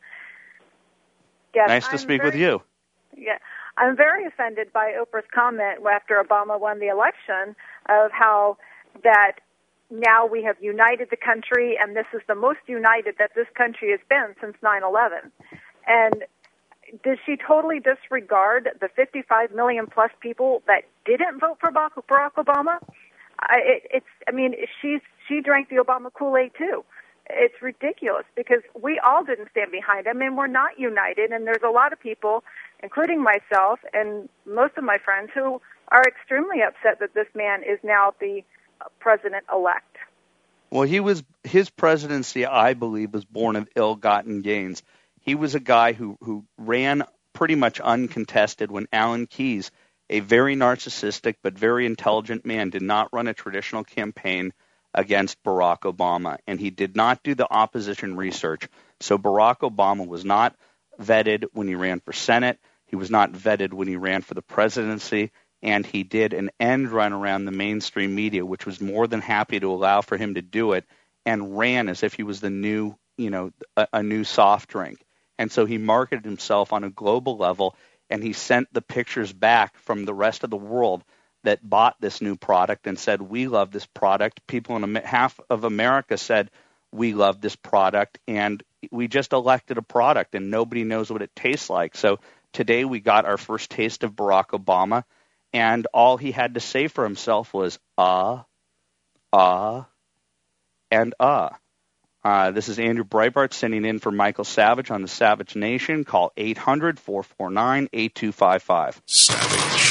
Yes, nice to I'm speak very, with you. Yeah, I'm very offended by Oprah's comment after Obama won the election of how that now we have united the country, and this is the most united that this country has been since nine eleven. And does she totally disregard the fifty-five million plus people that didn't vote for Barack Obama? I, it, it's, I mean, she's she drank the Obama Kool-Aid too. It's ridiculous because we all didn't stand behind him, and we're not united. And there's a lot of people, including myself and most of my friends, who are extremely upset that this man is now the president-elect. Well, he was his presidency, I believe, was born of ill-gotten gains. He was a guy who, who ran pretty much uncontested when Alan Keyes, a very narcissistic but very intelligent man, did not run a traditional campaign against Barack Obama, and he did not do the opposition research. So Barack Obama was not vetted when he ran for Senate. He was not vetted when he ran for the presidency, and he did an end run around the mainstream media, which was more than happy to allow for him to do it, and ran as if he was the new, you know, a, a new soft drink. And so he marketed himself on a global level, and he sent the pictures back from the rest of the world that bought this new product and said, we love this product. People in half of America said, we love this product, and we just elected a product, and nobody knows what it tastes like. So today we got our first taste of Barack Obama, and all he had to say for himself was, uh, uh, and uh. Uh, this is Andrew Breitbart sending in for Michael Savage on the Savage Nation. Call eight hundred, four four nine, eight two five five. Savage.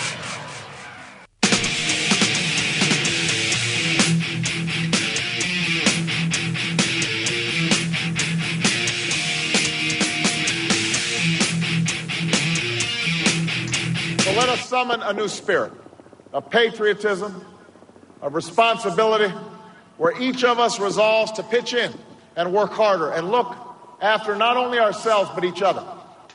So let us summon a new spirit of patriotism, of responsibility, where each of us resolves to pitch in and work harder and look after not only ourselves but each other.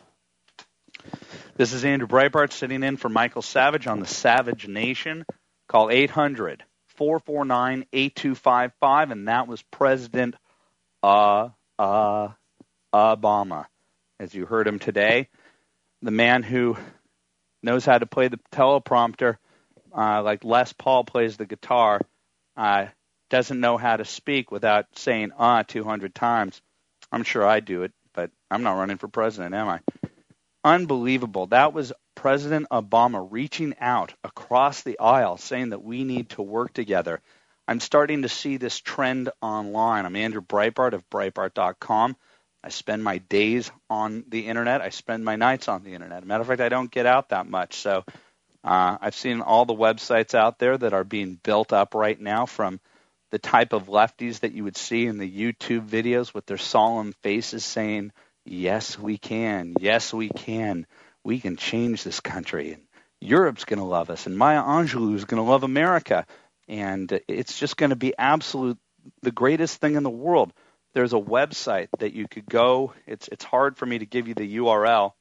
This is Andrew Breitbart sitting in for Michael Savage on the Savage Nation. Call eight hundred, four four nine, eight two five five, and that was President uh, uh, Obama. As you heard him today, the man who knows how to play the teleprompter uh, like Les Paul plays the guitar, uh, doesn't know how to speak without saying ah two hundred times. I'm sure I do it, but I'm not running for president, am I? Unbelievable. That was President Obama reaching out across the aisle saying that we need to work together. I'm starting to see this trend online. I'm Andrew Breitbart of Breitbart dot com. I spend my days on the Internet. I spend my nights on the Internet. As a matter of fact, I don't get out that much. So uh, I've seen all the websites out there that are being built up right now, from the type of lefties that you would see in the YouTube videos with their solemn faces saying, Yes, we can. Yes, we can. We can change this country. And Europe's going to love us. And Maya Angelou is going to love America. And it's just going to be absolute, the greatest thing in the world. There's a website that you could go. It's it's hard for me to give you the U R L,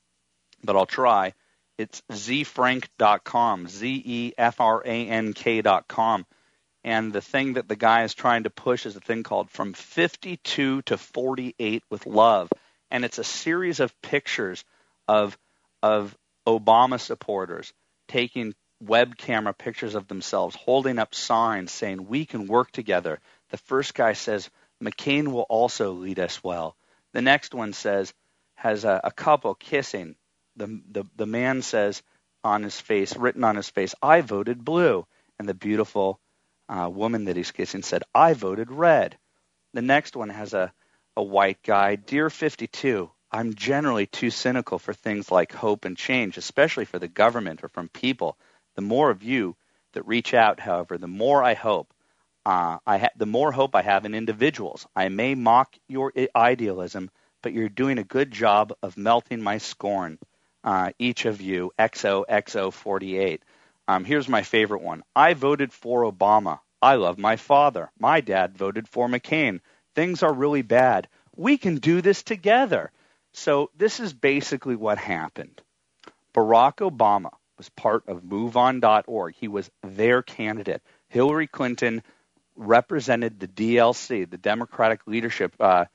but I'll try. It's z frank dot com, Z E F R A N K dot com. And the thing that the guy is trying to push is a thing called From fifty-two to forty-eight with Love. And it's a series of pictures of of Obama supporters taking web camera pictures of themselves, holding up signs saying, we can work together. The first guy says, McCain will also lead us well. The next one says, has a, a couple kissing. The, the the man says on his face, written on his face, I voted blue. And the beautiful uh, woman that he's kissing said, I voted red. The next one has a, a white guy, Dear fifty-two, I'm generally too cynical for things like hope and change, especially for the government or from people. The more of you that reach out, however, the more I hope. Uh, I ha- the more hope I have in individuals. I may mock your idealism, but you're doing a good job of melting my scorn. Uh, each of you, X O X O forty-eight. Um, here's my favorite one. I voted for Obama. I love my father. My dad voted for McCain. Things are really bad. We can do this together. So this is basically what happened. Barack Obama was part of move on dot org. He was their candidate. Hillary Clinton represented the D L C, the Democratic Leadership uh,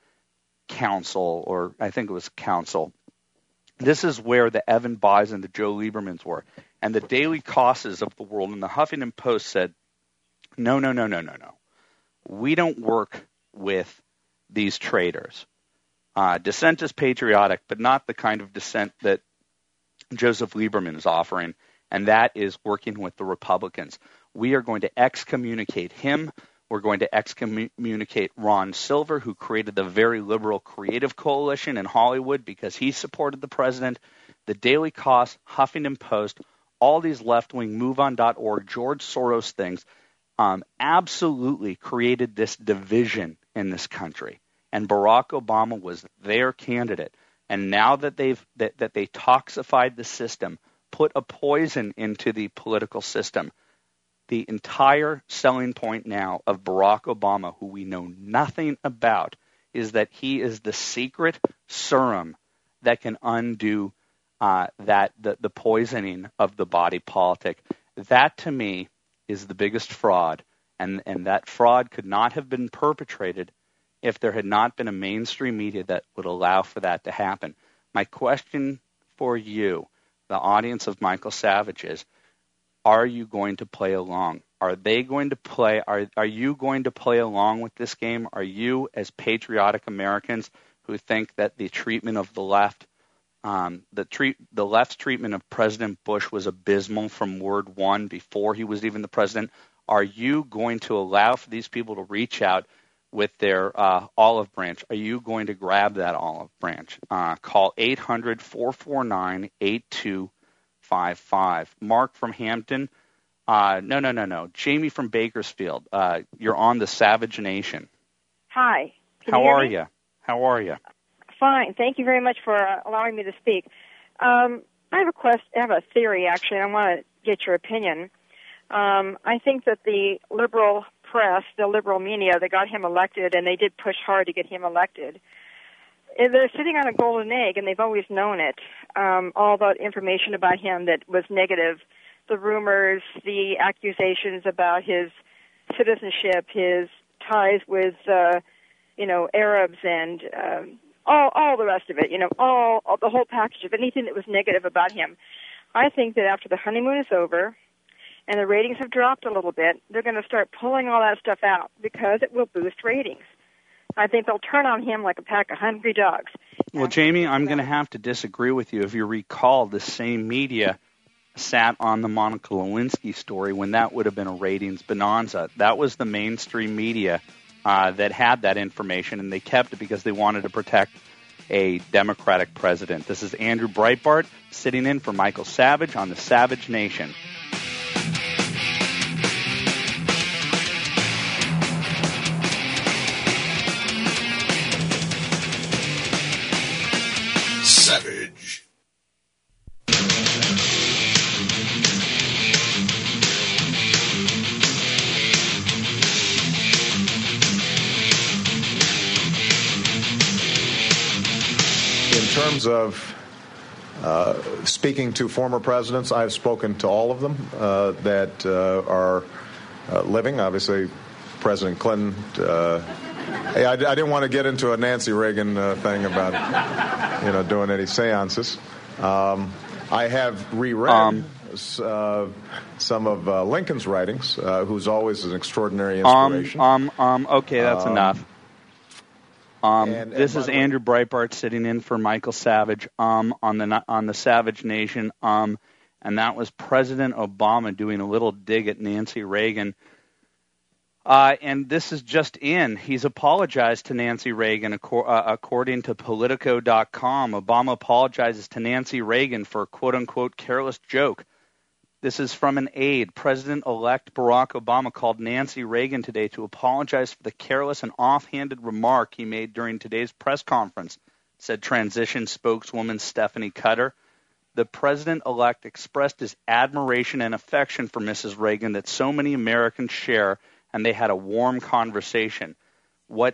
Council, or I think it was Council. This is where the Evan Bayes and the Joe Liebermans were. And the Daily Kosses of the world and the Huffington Post said, no, no, no, no, no, no. We don't work with these traitors. Uh, dissent is patriotic, but not the kind of dissent that Joseph Lieberman is offering, and that is working with the Republicans. We are going to excommunicate him. We're going to excommunicate Ron Silver, who created the very liberal Creative Coalition in Hollywood because he supported the president. The Daily Kos, Huffington Post, all these left-wing move on dot org, George Soros things, um, absolutely created this division in this country. And Barack Obama was their candidate. And now that they've that, that they toxified the system, put a poison into the political system, the entire selling point now of Barack Obama, who we know nothing about, is that he is the secret serum that can undo uh, that the, the poisoning of the body politic. That, to me, is the biggest fraud, and, and that fraud could not have been perpetrated if there had not been a mainstream media that would allow for that to happen. My question for you, the audience of Michael Savage, is, are you going to play along? Are they going to play? Are are you going to play along with this game? Are you, as patriotic Americans who think that the treatment of the left, um, the treat the left's treatment of President Bush was abysmal from word one before he was even the president, are you going to allow for these people to reach out with their uh, olive branch? Are you going to grab that olive branch? Uh, call eight hundred, four four nine, eight two five five. Mark from Hampton. Uh, no, no, no, no. Jamie from Bakersfield. Uh, you're on the Savage Nation. Hi. Can How you hear are me? you? How are you? Fine. Thank you very much for uh, allowing me to speak. Um, I have a quest. I have a theory, actually. I want to get your opinion. Um, I think that the liberal press, the liberal media that got him elected, and they did push hard to get him elected, they're sitting on a golden egg, and they've always known it. Um, all the information about him that was negative, the rumors, the accusations about his citizenship, his ties with, uh, you know, Arabs, and um, all all the rest of it. You know, all, all the whole package of anything that was negative about him. I think that after the honeymoon is over, and the ratings have dropped a little bit, they're going to start pulling all that stuff out because it will boost ratings. I think they'll turn on him like a pack of hungry dogs. Well, Jamie, I'm going to have to disagree with you. If you recall, the same media sat on the Monica Lewinsky story when that would have been a ratings bonanza. That was the mainstream media uh, that had that information, and they kept it because they wanted to protect a Democratic president. This is Andrew Breitbart sitting in for Michael Savage on the Savage Nation. In terms of uh, speaking to former presidents, I've spoken to all of them uh, that uh, are uh, living. Obviously, President Clinton. Uh, hey, I, I didn't want to get into a Nancy Reagan uh, thing about, you know, doing any seances. Um, I have reread um, uh, some of uh, Lincoln's writings, uh, who's always an extraordinary inspiration. Um, um, um okay, that's um, enough. Um, and, this and is Andrew Breitbart sitting in for Michael Savage um, on the on the Savage Nation, um, and that was President Obama doing a little dig at Nancy Reagan. Uh, and this is just in. He's apologized to Nancy Reagan, uh, according to Politico dot com. Obama apologizes to Nancy Reagan for a quote-unquote careless joke. This is from an aide. President-elect Barack Obama called Nancy Reagan today to apologize for the careless and offhanded remark he made during today's press conference, said transition spokeswoman Stephanie Cutter. The president-elect expressed his admiration and affection for Missus Reagan that so many Americans share, and they had a warm conversation. What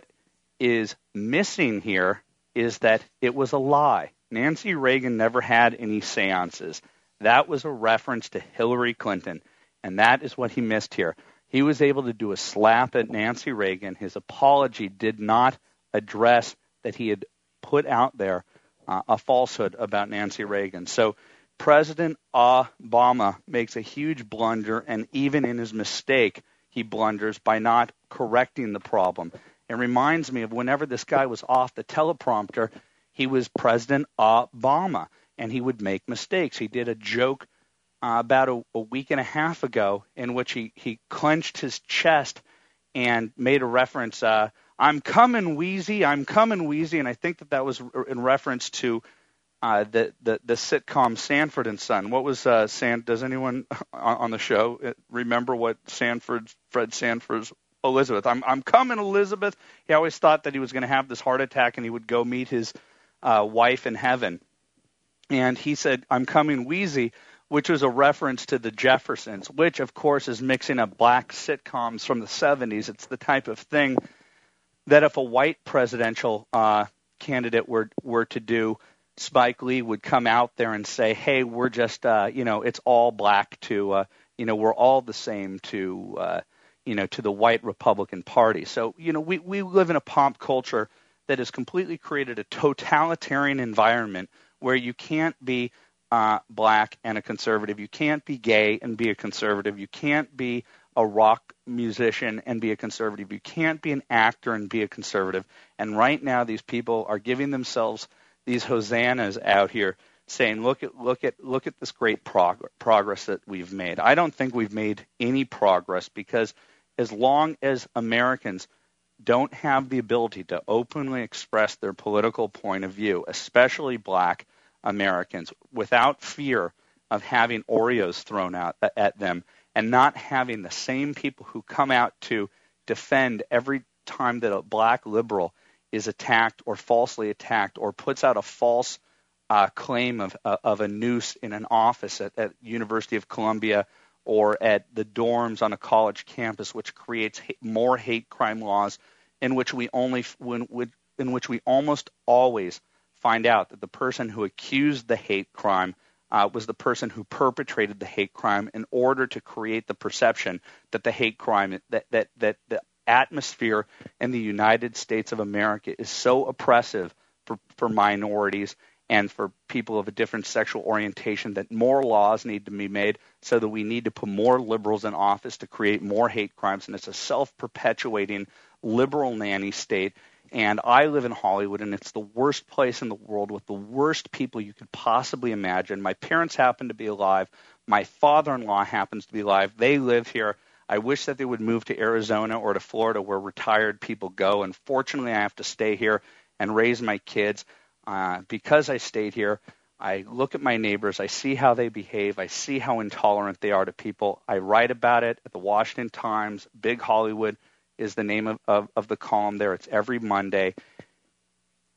is missing here is that it was a lie. Nancy Reagan never had any seances. That was a reference to Hillary Clinton, and that is what he missed here. He was able to do a slap at Nancy Reagan. His apology did not address that he had put out there uh, a falsehood about Nancy Reagan. So President Obama makes a huge blunder, and even in his mistake, he blunders by not correcting the problem. It reminds me of whenever this guy was off the teleprompter, he was President Obama, and he would make mistakes. He did a joke uh, about a, a week and a half ago in which he, he clenched his chest and made a reference, uh, I'm coming, Wheezy, I'm coming, Wheezy, and I think that that was in reference to uh, the, the, the sitcom Sanford and Son. What was uh, San? Does anyone on the show remember what Sanford, Fred Sanford's Elizabeth? I'm I'm coming, Elizabeth. He always thought that he was going to have this heart attack and he would go meet his uh, wife in heaven. And he said, I'm coming, Wheezy, which was a reference to the Jeffersons, which, of course, is mixing up black sitcoms from the seventies. It's the type of thing that if a white presidential uh, candidate were were to do, Spike Lee would come out there and say, hey, we're just, uh, you know, it's all black to, uh, you know, we're all the same to, uh, you know, to the white Republican Party. So, you know, we, we live in a pop culture that has completely created a totalitarian environment where you can't be uh, black and a conservative. You can't be gay and be a conservative. You can't be a rock musician and be a conservative. You can't be an actor and be a conservative. And right now these people are giving themselves these hosannas out here saying, look at look at look at this great prog- progress that we've made. I don't think we've made any progress, because as long as Americans don't have the ability to openly express their political point of view, especially black Americans, without fear of having Oreos thrown out at them, and not having the same people who come out to defend every time that a black liberal is attacked or falsely attacked or puts out a false uh, claim of, uh, of a noose in an office at, at University of Columbia or at the dorms on a college campus, which creates ha- more hate crime laws, in which we only when, in which we almost always find out that the person who accused the hate crime uh, was the person who perpetrated the hate crime, in order to create the perception that the hate crime, that that that the atmosphere in the United States of America is so oppressive for, for minorities and for people of a different sexual orientation that more laws need to be made, so that we need to put more liberals in office to create more hate crimes. And it's a self-perpetuating liberal nanny state. And I live in Hollywood, and it's the worst place in the world with the worst people you could possibly imagine. My parents happen to be alive. My father-in-law happens to be alive. They live here. I wish that they would move to Arizona or to Florida, where retired people go. Unfortunately, I have to stay here and raise my kids. Uh, because I stayed here, I look at my neighbors. I see how they behave. I see how intolerant they are to people. I write about it at the Washington Times. Big Hollywood is the name of, of, of the column there. It's every Monday.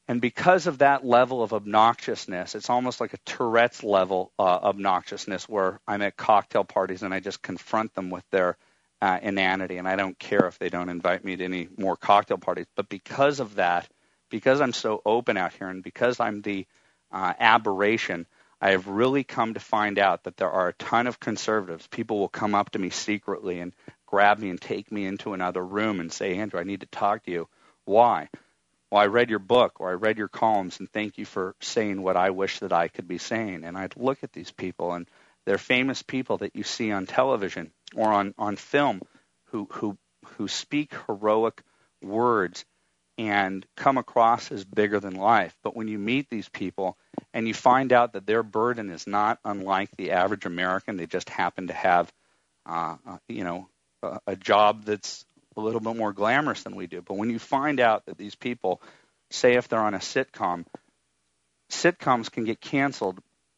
And because of that level of obnoxiousness, it's almost like a Tourette's level uh, obnoxiousness where I'm at cocktail parties and I just confront them with their uh, inanity, and I don't care if they don't invite me to any more cocktail parties. But because of that, because I'm so open out here and because I'm the uh, aberration, I have really come to find out that there are a ton of conservatives. People will come up to me secretly and grab me and take me into another room and say, Andrew, I need to talk to you. Why? Well, I read your book or I read your columns and thank you for saying what I wish that I could be saying. And I'd look at these people, and they're famous people that you see on television or on, on film who, who, who speak heroic words and come across as bigger than life. But when you meet these people and you find out that their burden is not unlike the average American, they just happen to have, uh, uh, you know, a, a job that's a little bit more glamorous than we do. But when you find out that these people, say if they're on a sitcom, sitcoms can get canceled,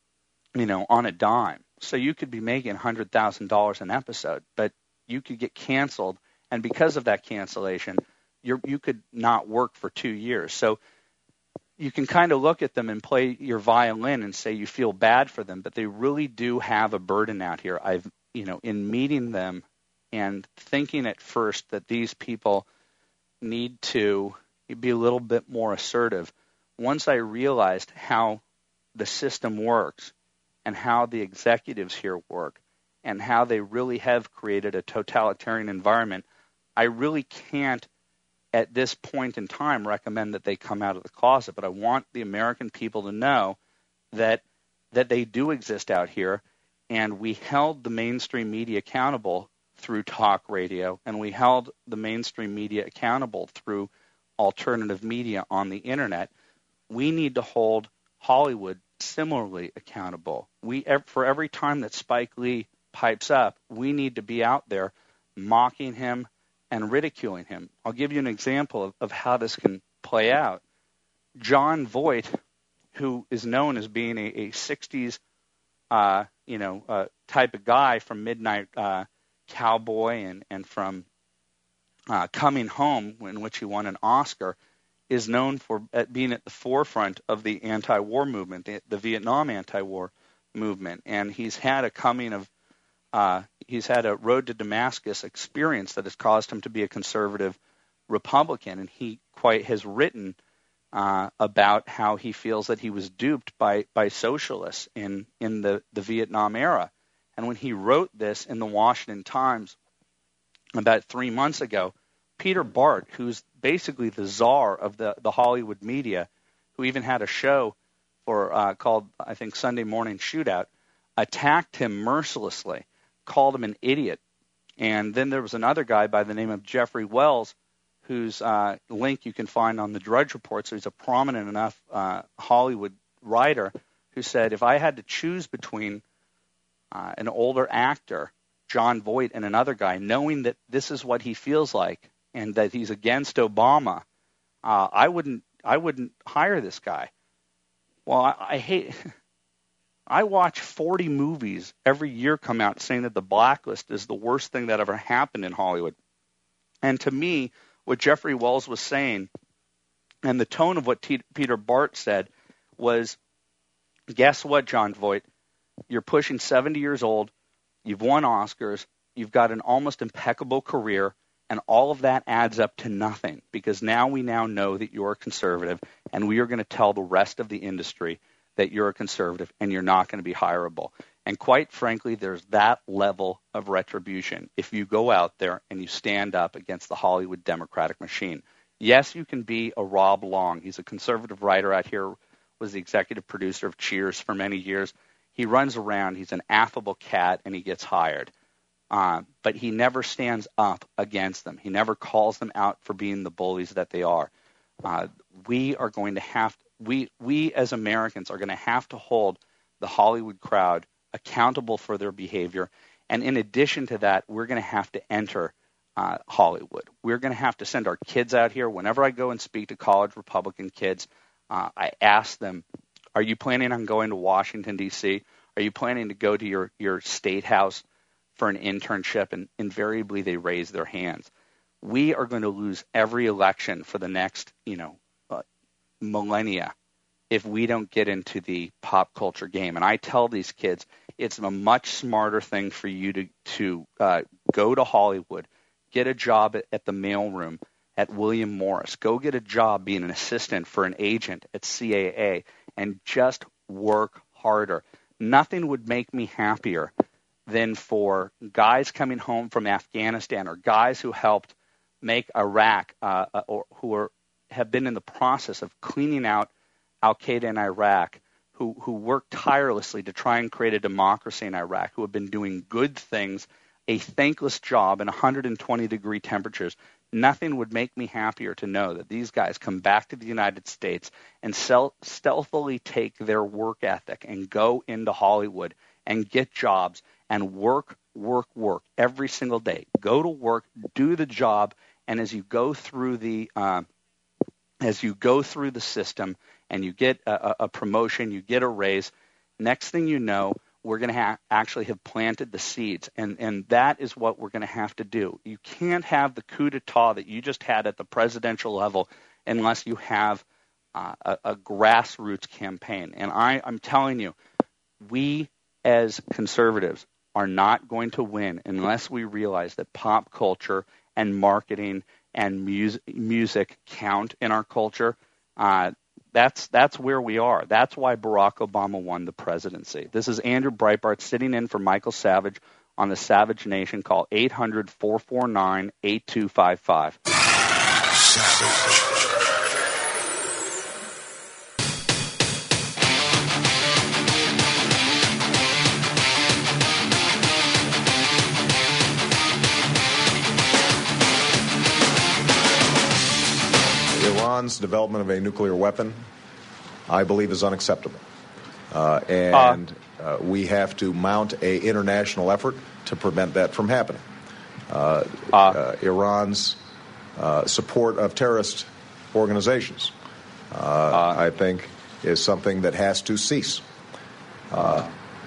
you know, on a dime. So you could be making one hundred thousand dollars an episode, but you could get canceled, and because of that cancellation, You're, you could not work for two years. So you can kind of look at them and play your violin and say you feel bad for them, but they really do have a burden out here. I've, you know, in meeting them and thinking at first that these people need to be a little bit more assertive, once I realized how the system works and how the executives here work and how they really have created a totalitarian environment, I really can't at this point in time recommend that they come out of the closet. But I want the American people to know that that they do exist out here, and we held the mainstream media accountable through talk radio, and we held the mainstream media accountable through alternative media on the internet. We need to hold Hollywood similarly accountable. We, for every time that Spike Lee pipes up, we need to be out there mocking him and ridiculing him. I'll give you an example of, of how this can play out. John Voight, who is known as being a, a sixties, uh, you know, uh, type of guy from Midnight uh, Cowboy and, and from uh, Coming Home, in which he won an Oscar, is known for being at the forefront of the anti-war movement, the, the Vietnam anti-war movement. And he's had a coming of Uh, he's had a road to Damascus experience that has caused him to be a conservative Republican, and he quite has written uh, about how he feels that he was duped by, by socialists in, in the, the Vietnam era. And when he wrote this in the Washington Times about three months ago, Peter Bart, who's basically the czar of the, the Hollywood media, who even had a show for uh, called, I think, Sunday Morning Shootout, attacked him mercilessly, called him an idiot. And then there was another guy by the name of Jeffrey Wells, whose uh, link you can find on the Drudge Report. So he's a prominent enough uh, Hollywood writer who said, if I had to choose between uh, an older actor, John Voight, and another guy, knowing that this is what he feels like and that he's against Obama, uh, I wouldn't I wouldn't hire this guy. Well, I, I hate... I watch forty movies every year come out saying that The Blacklist is the worst thing that ever happened in Hollywood. And to me, what Jeffrey Wells was saying and the tone of what T- Peter Bart said was, guess what, John Voight? You're pushing seventy years old. You've won Oscars. You've got an almost impeccable career. And all of that adds up to nothing because now we now know that you're a conservative, and we are going to tell the rest of the industry that you're a conservative and you're not going to be hireable. And quite frankly, there's that level of retribution if you go out there and you stand up against the Hollywood Democratic machine. Yes, you can be a Rob Long. He's a conservative writer out here, was the executive producer of Cheers for many years. He runs around. He's an affable cat, and he gets hired. Uh, but he never stands up against them. He never calls them out for being the bullies that they are. Uh, we are going to have to, we we as Americans are going to have to hold the Hollywood crowd accountable for their behavior. And in addition to that, we're going to have to enter uh, Hollywood. We're going to have to send our kids out here. Whenever I go and speak to college Republican kids, uh, I ask them, are you planning on going to Washington, D C? Are you planning to go to your, your state house for an internship? And invariably they raise their hands. We are going to lose every election for the next, you know, uh, millennia if we don't get into the pop culture game. And I tell these kids, it's a much smarter thing for you to, to uh, go to Hollywood, get a job at, at the mailroom at William Morris, go get a job being an assistant for an agent at C A A, and just work harder. Nothing would make me happier than for guys coming home from Afghanistan or guys who helped make Iraq uh, or who are, have been in the process of cleaning out al-Qaeda in Iraq, who, who worked tirelessly to try and create a democracy in Iraq, who have been doing good things, a thankless job in one hundred twenty degree temperatures. Nothing would make me happier to know that these guys come back to the United States and sell, stealthily take their work ethic and go into Hollywood and get jobs and work, work, work every single day. Go to work, do the job, and as you go through the uh, as you go through the system and you get a, a promotion, you get a raise, next thing you know, we're going to ha- actually have planted the seeds, and, and that is what we're going to have to do. You can't have the coup d'etat that you just had at the presidential level unless you have uh, a, a grassroots campaign. And I, I'm telling you, we as conservatives are not going to win unless we realize that pop culture and marketing and music, music count in our culture. Uh, That's that's where we are. That's why Barack Obama won the presidency. This is Andrew Breitbart sitting in for Michael Savage on the Savage Nation. Call eight hundred, four four nine, eight two five five. Savage. Iran's development of a nuclear weapon, I believe, is unacceptable. Uh, and uh, we have to mount an international effort to prevent that from happening. Uh, uh, Iran's uh, support of terrorist organizations, uh, I think, is something that has to cease. Uh,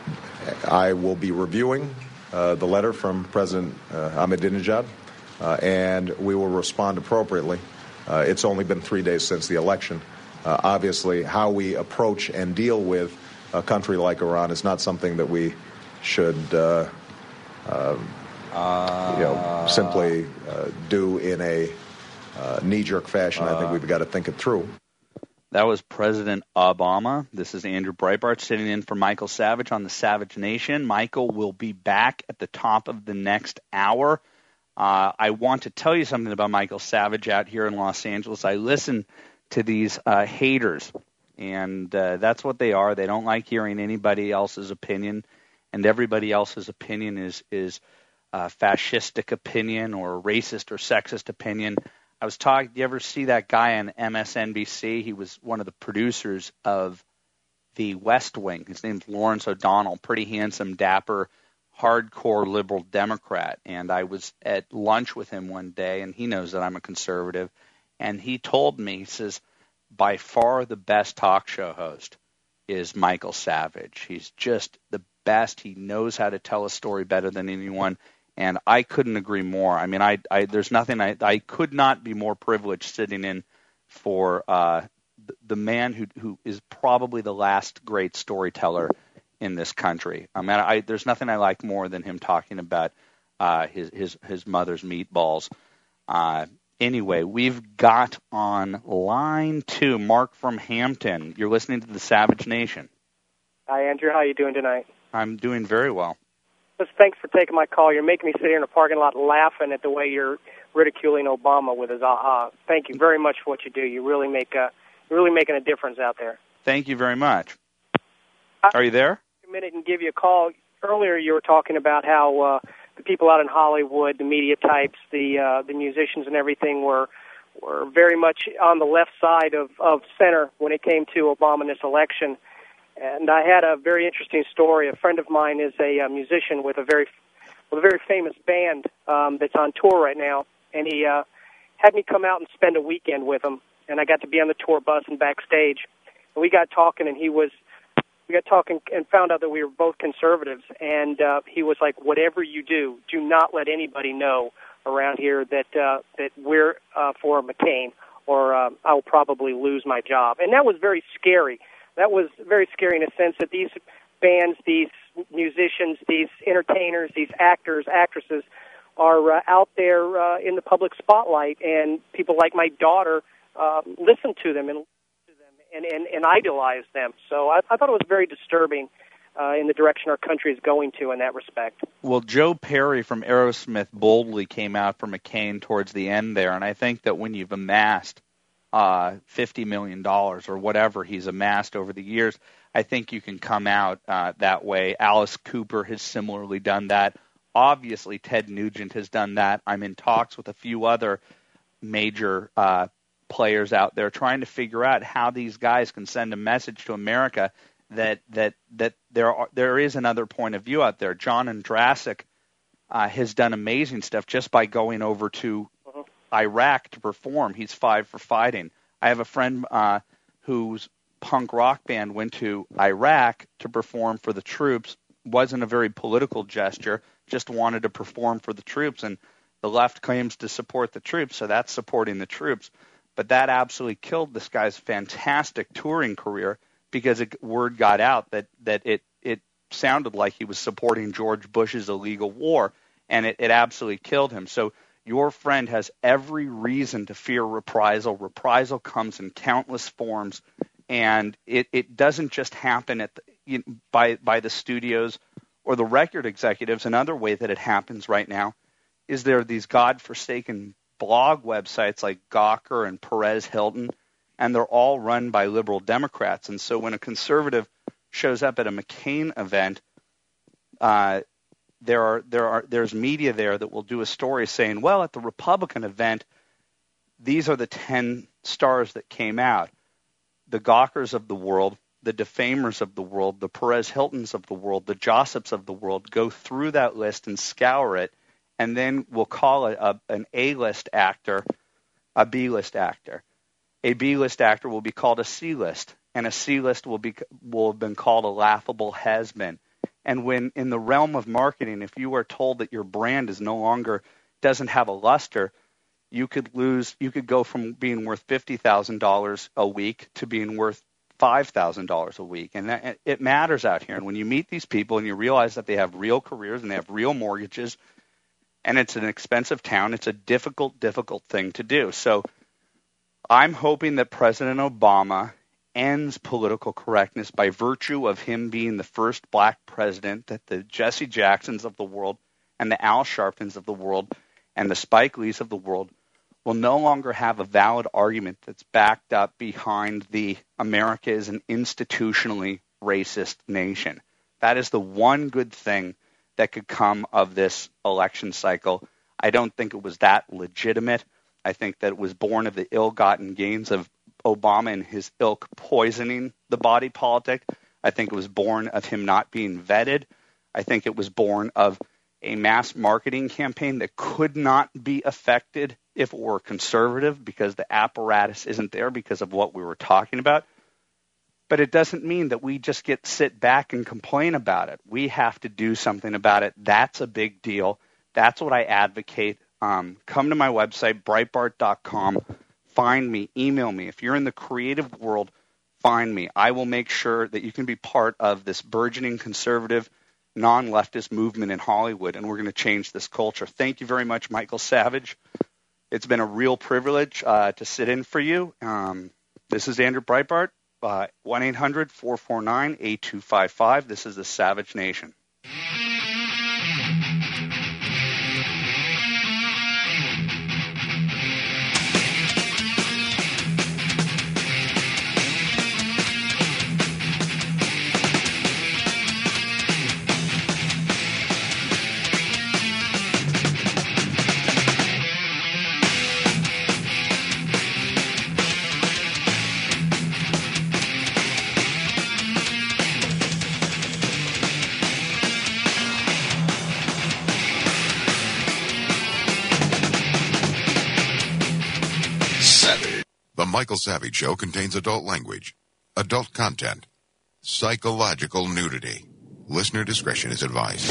I will be reviewing uh, the letter from President uh, Ahmadinejad, uh, and we will respond appropriately. Uh, it's only been three days since the election. Uh, obviously, how we approach and deal with a country like Iran is not something that we should, uh, uh, uh, you know, simply uh, do in a uh, knee-jerk fashion. Uh, I think we've got to think it through. That was President Obama. This is Andrew Breitbart sitting in for Michael Savage on the Savage Nation. Michael will be back at the top of the next hour. Uh, I want to tell you something about Michael Savage out here in Los Angeles. I listen to these uh, haters, and uh, that's what they are. They don't like hearing anybody else's opinion, and everybody else's opinion is is uh, fascistic opinion or racist or sexist opinion. I was talking. Do you ever see that guy on M S N B C? He was one of the producers of The West Wing. His name's Lawrence O'Donnell. Pretty handsome, dapper, hardcore liberal Democrat, and I was at lunch with him one day, and he knows that I'm a conservative, and he told me, he says, by far the best talk show host is Michael Savage. He's just the best. He knows how to tell a story better than anyone, and I couldn't agree more. I mean, I, I there's nothing, I, I could not be more privileged sitting in for uh, the, the man who who is probably the last great storyteller in this country. I mean, I, there's nothing I like more than him talking about uh, his, his his mother's meatballs. Uh, anyway, we've got on line two Mark from Hampton. You're listening to the Savage Nation. Hi, Andrew. How are you doing tonight? I'm doing very well. Just thanks for taking my call. You're making me sit here in a parking lot laughing at the way you're ridiculing Obama with his aha. Thank you very much for what you do. You really make a, you're really making a difference out there. Thank you very much. Are you there? A minute and give you a call. Earlier, you were talking about how uh, the people out in Hollywood, the media types, the uh, the musicians, and everything were were very much on the left side of, of center when it came to Obama in this election. And I had a very interesting story. A friend of mine is a, a musician with a very with a very famous band um, that's on tour right now, and he uh, had me come out and spend a weekend with him. And I got to be on the tour bus and backstage, and we got talking, and he was. We got talking and found out that we were both conservatives, and uh, he was like, whatever you do, do not let anybody know around here that uh, that we're uh, for McCain or uh, I'll probably lose my job. And that was very scary. That was very scary in a sense that these bands, these musicians, these entertainers, these actors, actresses are uh, out there uh, in the public spotlight, and people like my daughter uh, listen to them and and, and, and idolize them. So I, I thought it was very disturbing uh, in the direction our country is going to in that respect. Well, Joe Perry from Aerosmith boldly came out for McCain towards the end there, and I think that when you've amassed uh, fifty million dollars or whatever he's amassed over the years, I think you can come out uh, that way. Alice Cooper has similarly done that. Obviously, Ted Nugent has done that. I'm in talks with a few other major uh, players out there trying to figure out how these guys can send a message to America that that that there are, there is another point of view out there. John Andrasik uh, has done amazing stuff just by going over to uh-huh. Iraq to perform. He's five for fighting. I have a friend uh, whose punk rock band went to Iraq to perform for the troops. Wasn't a very political gesture, just wanted to perform for the troops, and the left claims to support the troops, so that's supporting the troops. But that absolutely killed this guy's fantastic touring career because it, word got out that, that it, it sounded like he was supporting George Bush's illegal war, and it, it absolutely killed him. So your friend has every reason to fear reprisal. Reprisal comes in countless forms, and it, it doesn't just happen at the, you know, by by the studios or the record executives. Another way that it happens right now is there are these godforsaken blog websites like Gawker and Perez Hilton, and they're all run by liberal Democrats. And so when a conservative shows up at a McCain event, uh, there are there are there's media there that will do a story saying, well, at the Republican event, these are the ten stars that came out. The Gawkers of the world, the defamers of the world, the Perez Hiltons of the world, the Josseps of the world go through that list and scour it, and then we'll call it a, an A-list actor a B-list actor. A B-list actor will be called a C-list, and a C-list will be will have been called a laughable has-been. And when in the realm of marketing, if you are told that your brand is no longer doesn't have a luster, you could lose. You could go from being worth fifty thousand dollars a week to being worth five thousand dollars a week, and that, it matters out here. And when you meet these people and you realize that they have real careers and they have real mortgages, and it's an expensive town, it's a difficult, difficult thing to do. So I'm hoping that President Obama ends political correctness by virtue of him being the first black president, that the Jesse Jacksons of the world and the Al Sharptons of the world and the Spike Lees of the world will no longer have a valid argument that's backed up behind the America is an institutionally racist nation. That is the one good thing that could come of this election cycle. I don't think it was that legitimate. I think that it was born of the ill-gotten gains of Obama and his ilk poisoning the body politic. I think it was born of him not being vetted. I think it was born of a mass marketing campaign that could not be affected if it were conservative because the apparatus isn't there because of what we were talking about. But it doesn't mean that we just get sit back and complain about it. We have to do something about it. That's a big deal. That's what I advocate. Um, come to my website, breitbart dot com. Find me, email me. If you're in the creative world, find me. I will make sure that you can be part of this burgeoning conservative, non-leftist movement in Hollywood, and we're going to change this culture. Thank you very much, Michael Savage. It's been a real privilege uh, to sit in for you. Um, this is Andrew Breitbart, uh, one eight hundred four four nine eight two five five. This is the Savage Nation. The Michael Savage Show contains adult language, adult content, psychological nudity. Listener discretion is advised.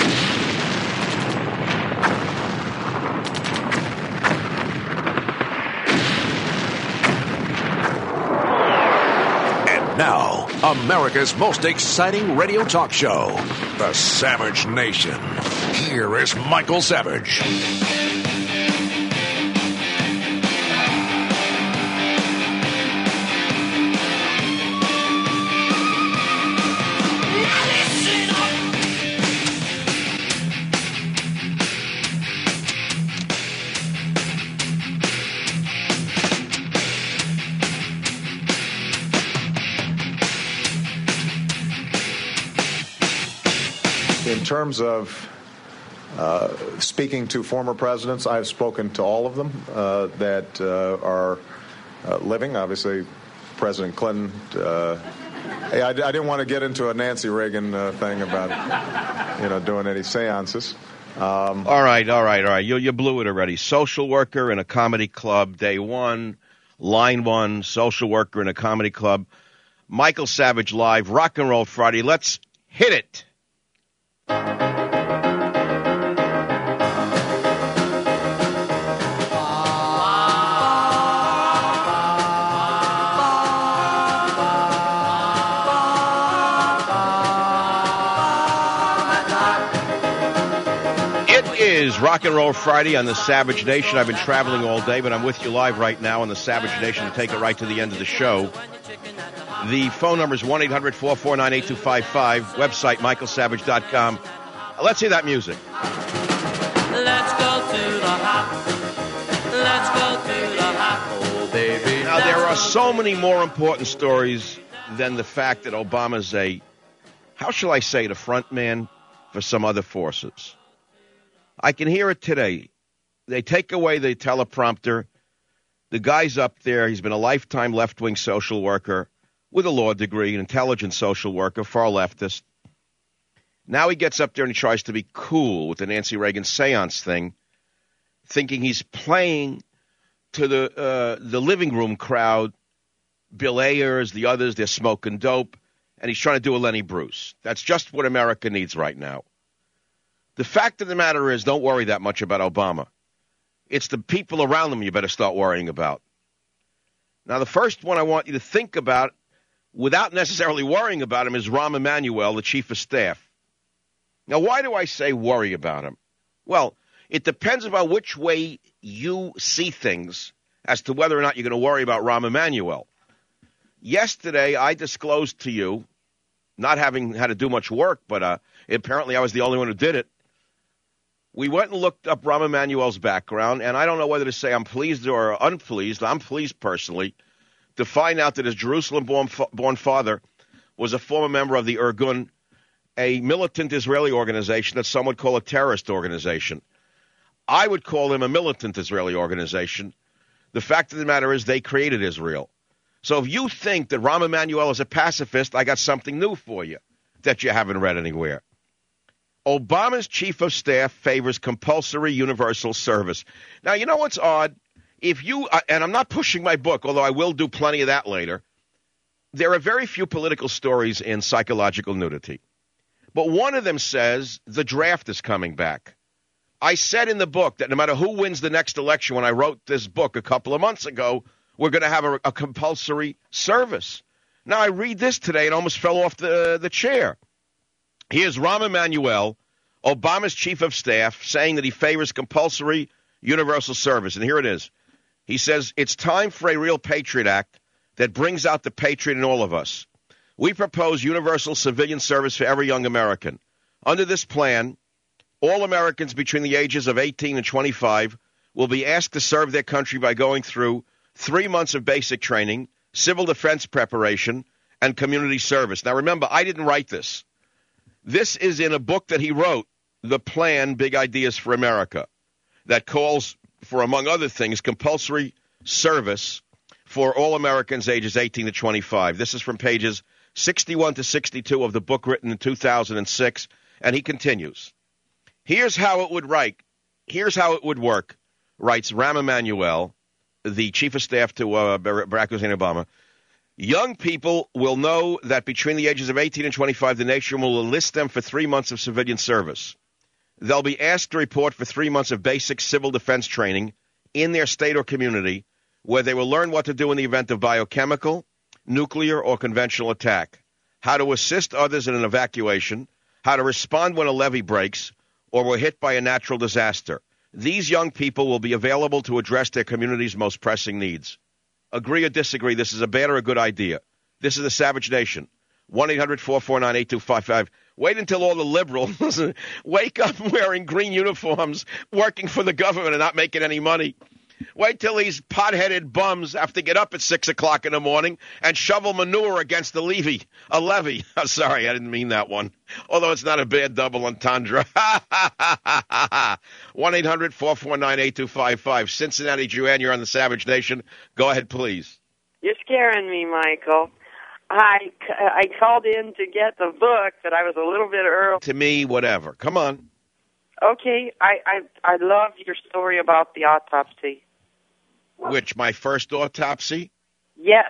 America's most exciting radio talk show, The Savage Nation. Here is Michael Savage. In terms of uh, speaking to former presidents, I've spoken to all of them uh, that uh, are uh, living. Obviously, President Clinton. Uh, hey, I, I didn't want to get into a Nancy Reagan uh, thing about, you know, doing any seances. Um, all right, all right, all right. You you blew it already. Social worker in a comedy club, day one. Line one, social worker in a comedy club. Michael Savage live, Rock and Roll Friday. Let's hit it. It is Rock and Roll Friday on the Savage Nation. I've been traveling all day, but I'm with you live right now on the Savage Nation to take it right to the end of the show. The phone number is one eight hundred four four nine eight two five five. Website, michael savage dot com. Let's hear that music. Let's go to the hop. Let's go to the hop. Oh, baby. Now, there are so many more important stories than the fact that Obama's a, how shall I say, the front man for some other forces. I can hear it today. They take away the teleprompter. The guy's up there. He's been a lifetime left-wing social worker with a law degree, an intelligent social worker, far leftist. Now he gets up there and he tries to be cool with the Nancy Reagan seance thing, thinking he's playing to the uh, the living room crowd, Bill Ayers, the others, they're smoking dope, and he's trying to do a Lenny Bruce. That's just what America needs right now. The fact of the matter is, don't worry that much about Obama. It's the people around him you better start worrying about. Now, the first one I want you to think about, without necessarily worrying about him, is Rahm Emanuel, the chief of staff. Now, why do I say worry about him? Well, it depends about which way you see things as to whether or not you're going to worry about Rahm Emanuel. Yesterday, I disclosed to you, not having had to do much work, but uh, apparently I was the only one who did it. We went and looked up Rahm Emanuel's background, and I don't know whether to say I'm pleased or unpleased. I'm pleased personally to find out that his Jerusalem-born born father was a former member of the Irgun, a militant Israeli organization that some would call a terrorist organization. I would call them a militant Israeli organization. The fact of the matter is they created Israel. So if you think that Rahm Emanuel is a pacifist, I got something new for you that you haven't read anywhere. Obama's chief of staff favors compulsory universal service. Now, you know what's odd? If you, and I'm not pushing my book, although I will do plenty of that later, there are very few political stories in psychological nudity. But one of them says the draft is coming back. I said in the book that no matter who wins the next election, when I wrote this book a couple of months ago, we're going to have a, a compulsory service. Now, I read this today and almost fell off the, the chair. Here's Rahm Emanuel, Obama's chief of staff, saying that he favors compulsory universal service. And here it is. He says, it's time for a real Patriot Act that brings out the patriot in all of us. We propose universal civilian service for every young American. Under this plan, all Americans between the ages of eighteen and twenty-five will be asked to serve their country by going through three months of basic training, civil defense preparation, and community service. Now, remember, I didn't write this. This is in a book that he wrote, The Plan, Big Ideas for America, that calls for, among other things, compulsory service for all Americans ages eighteen to twenty-five. This is from pages sixty-one to sixty-two of the book written in two thousand six, and he continues. Here's how it would write. Here's how it would work, writes Rahm Emanuel, the chief of staff to uh, Barack Hussein Obama. Young people will know that between the ages of eighteen and twenty-five, the nation will enlist them for three months of civilian service. They'll be asked to report for three months of basic civil defense training in their state or community, where they will learn what to do in the event of biochemical, nuclear, or conventional attack. how to assist others in an evacuation, how to respond when a levee breaks, or were hit by a natural disaster. These young people will be available to address their community's most pressing needs. Agree or disagree, this is a bad or a good idea. This is the Savage Nation. one eight hundred four four nine eight two five five. Wait until all the liberals wake up wearing green uniforms, working for the government and not making any money. Wait till these pot-headed bums have to get up at six o'clock in the morning and shovel manure against the levee. A levee. Oh, sorry, I didn't mean that one. Although it's not a bad double entendre. one eight hundred four four nine eight two five five. Cincinnati Joanne, you're on the Savage Nation. Go ahead, please. You're scaring me, Michael. I, I called in to get the book, but I was a little bit early. To me, whatever. Come on. Okay, I, I, I love your story about the autopsy. Which, my first autopsy? Yes.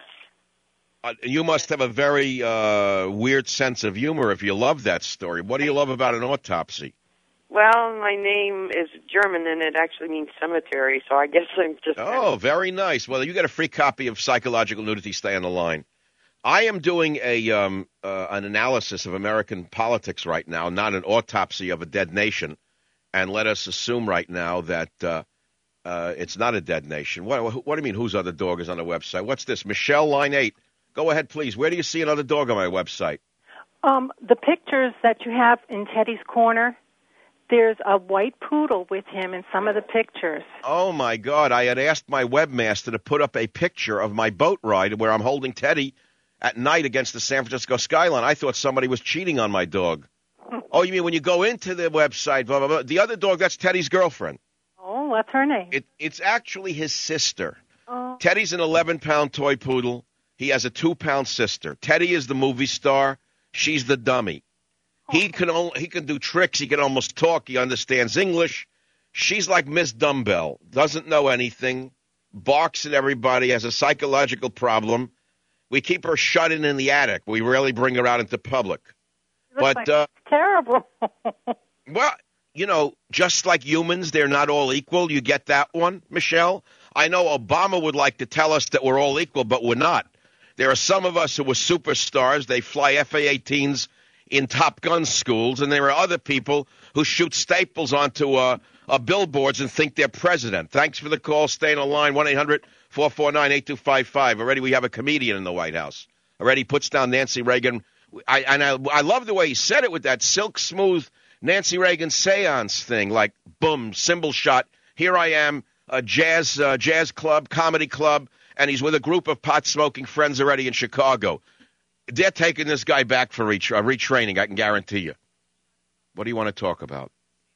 Uh, you must have a very uh, weird sense of humor if you love that story. What do you love about an autopsy? Well, my name is German, and it actually means cemetery, so I guess I'm just... Oh, very nice. Well, you get a free copy of Psychological Nudity. Stay on the line. I am doing a um, uh, an analysis of American politics right now, not an autopsy of a dead nation. And let us assume right now that uh, uh, it's not a dead nation. What, what do you mean, whose other dog is on the website? What's this? Michelle, line eight. Go ahead, please. Where do you see another dog on my website? Um, the pictures that you have in Teddy's corner, there's a white poodle with him in some of the pictures. Oh, my God. I had asked my webmaster to put up a picture of my boat ride where I'm holding Teddy at night against the San Francisco skyline. I thought somebody was cheating on my dog. Oh, you mean when you go into the website, blah, blah, blah. The other dog, that's Teddy's girlfriend. Oh, what's her name? It, it's actually his sister. Oh. Teddy's an eleven-pound toy poodle. He has a two-pound sister. Teddy is the movie star. She's the dummy. Oh. He can only, he can do tricks. He can almost talk. He understands English. She's like Miss Dumbbell. Doesn't know anything. Barks at everybody. Has a psychological problem. We keep her shut in in the attic. We rarely bring her out into public. But like uh, terrible. Well, you know, just like humans, they're not all equal. You get that one, Michelle? I know Obama would like to tell us that we're all equal, but we're not. There are some of us who are superstars. They fly F A eighteens in Top Gun schools, and there are other people who shoot staples onto uh, uh, billboards and think they're president. Thanks for the call. Stay on the line, one eight hundred four four nine eight two five five. Already we have a comedian in the White House. Already puts down Nancy Reagan. I, and I, I love the way he said it with that silk smooth Nancy Reagan seance thing, like, boom, cymbal shot. Here I am, a jazz uh, jazz club, comedy club, and he's with a group of pot-smoking friends already in Chicago. They're taking this guy back for retra- uh, retraining, I can guarantee you. What do you want to talk about?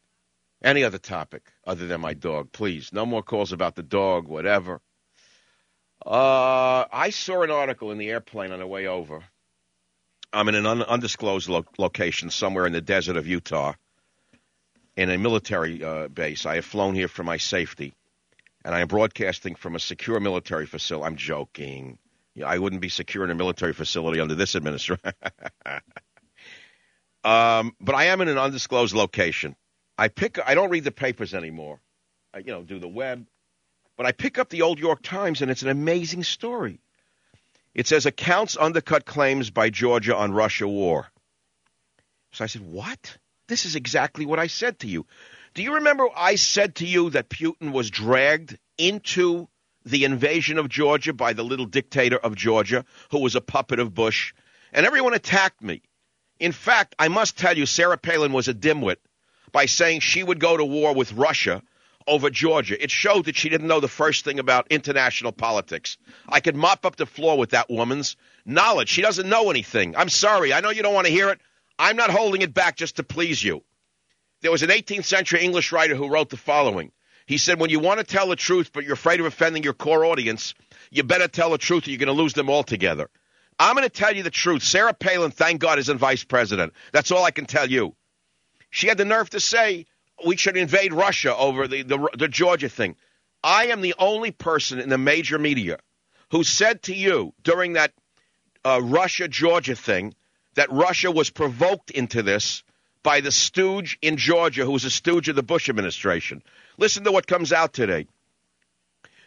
Any other topic other than my dog, please. No more calls about the dog, whatever. Uh, I saw an article in the airplane on the way over. I'm in an un- undisclosed lo- location somewhere in the desert of Utah in a military uh, base. I have flown here for my safety, and I am broadcasting from a secure military facility. I'm joking. Yeah, I wouldn't be secure in a military facility under this administration. um, but I am in an undisclosed location. I pick. I don't read the papers anymore. I, you know, do the web. But I pick up the Old York Times, and it's an amazing story. It says, accounts undercut claims by Georgia on Russia war. So I said, what? This is exactly what I said to you. Do you remember I said to you that Putin was dragged into the invasion of Georgia by the little dictator of Georgia, who was a puppet of Bush? And everyone attacked me. In fact, I must tell you, Sarah Palin was a dimwit by saying she would go to war with Russia over Georgia. It showed that she didn't know the first thing about international politics. I could mop up the floor with that woman's knowledge. She doesn't know anything. I'm sorry. I know you don't want to hear it. I'm not holding it back just to please you. There was an eighteenth century English writer who wrote the following. He said, when you want to tell the truth but you're afraid of offending your core audience, you better tell the truth or you're going to lose them altogether. I'm going to tell you the truth. Sarah Palin, thank God, isn't vice president. That's all I can tell you. She had the nerve to say, we should invade Russia over the, the, the Georgia thing. I am the only person in the major media who said to you during that uh, Russia-Georgia thing that Russia was provoked into this by the stooge in Georgia who was a stooge of the Bush administration. Listen to what comes out today.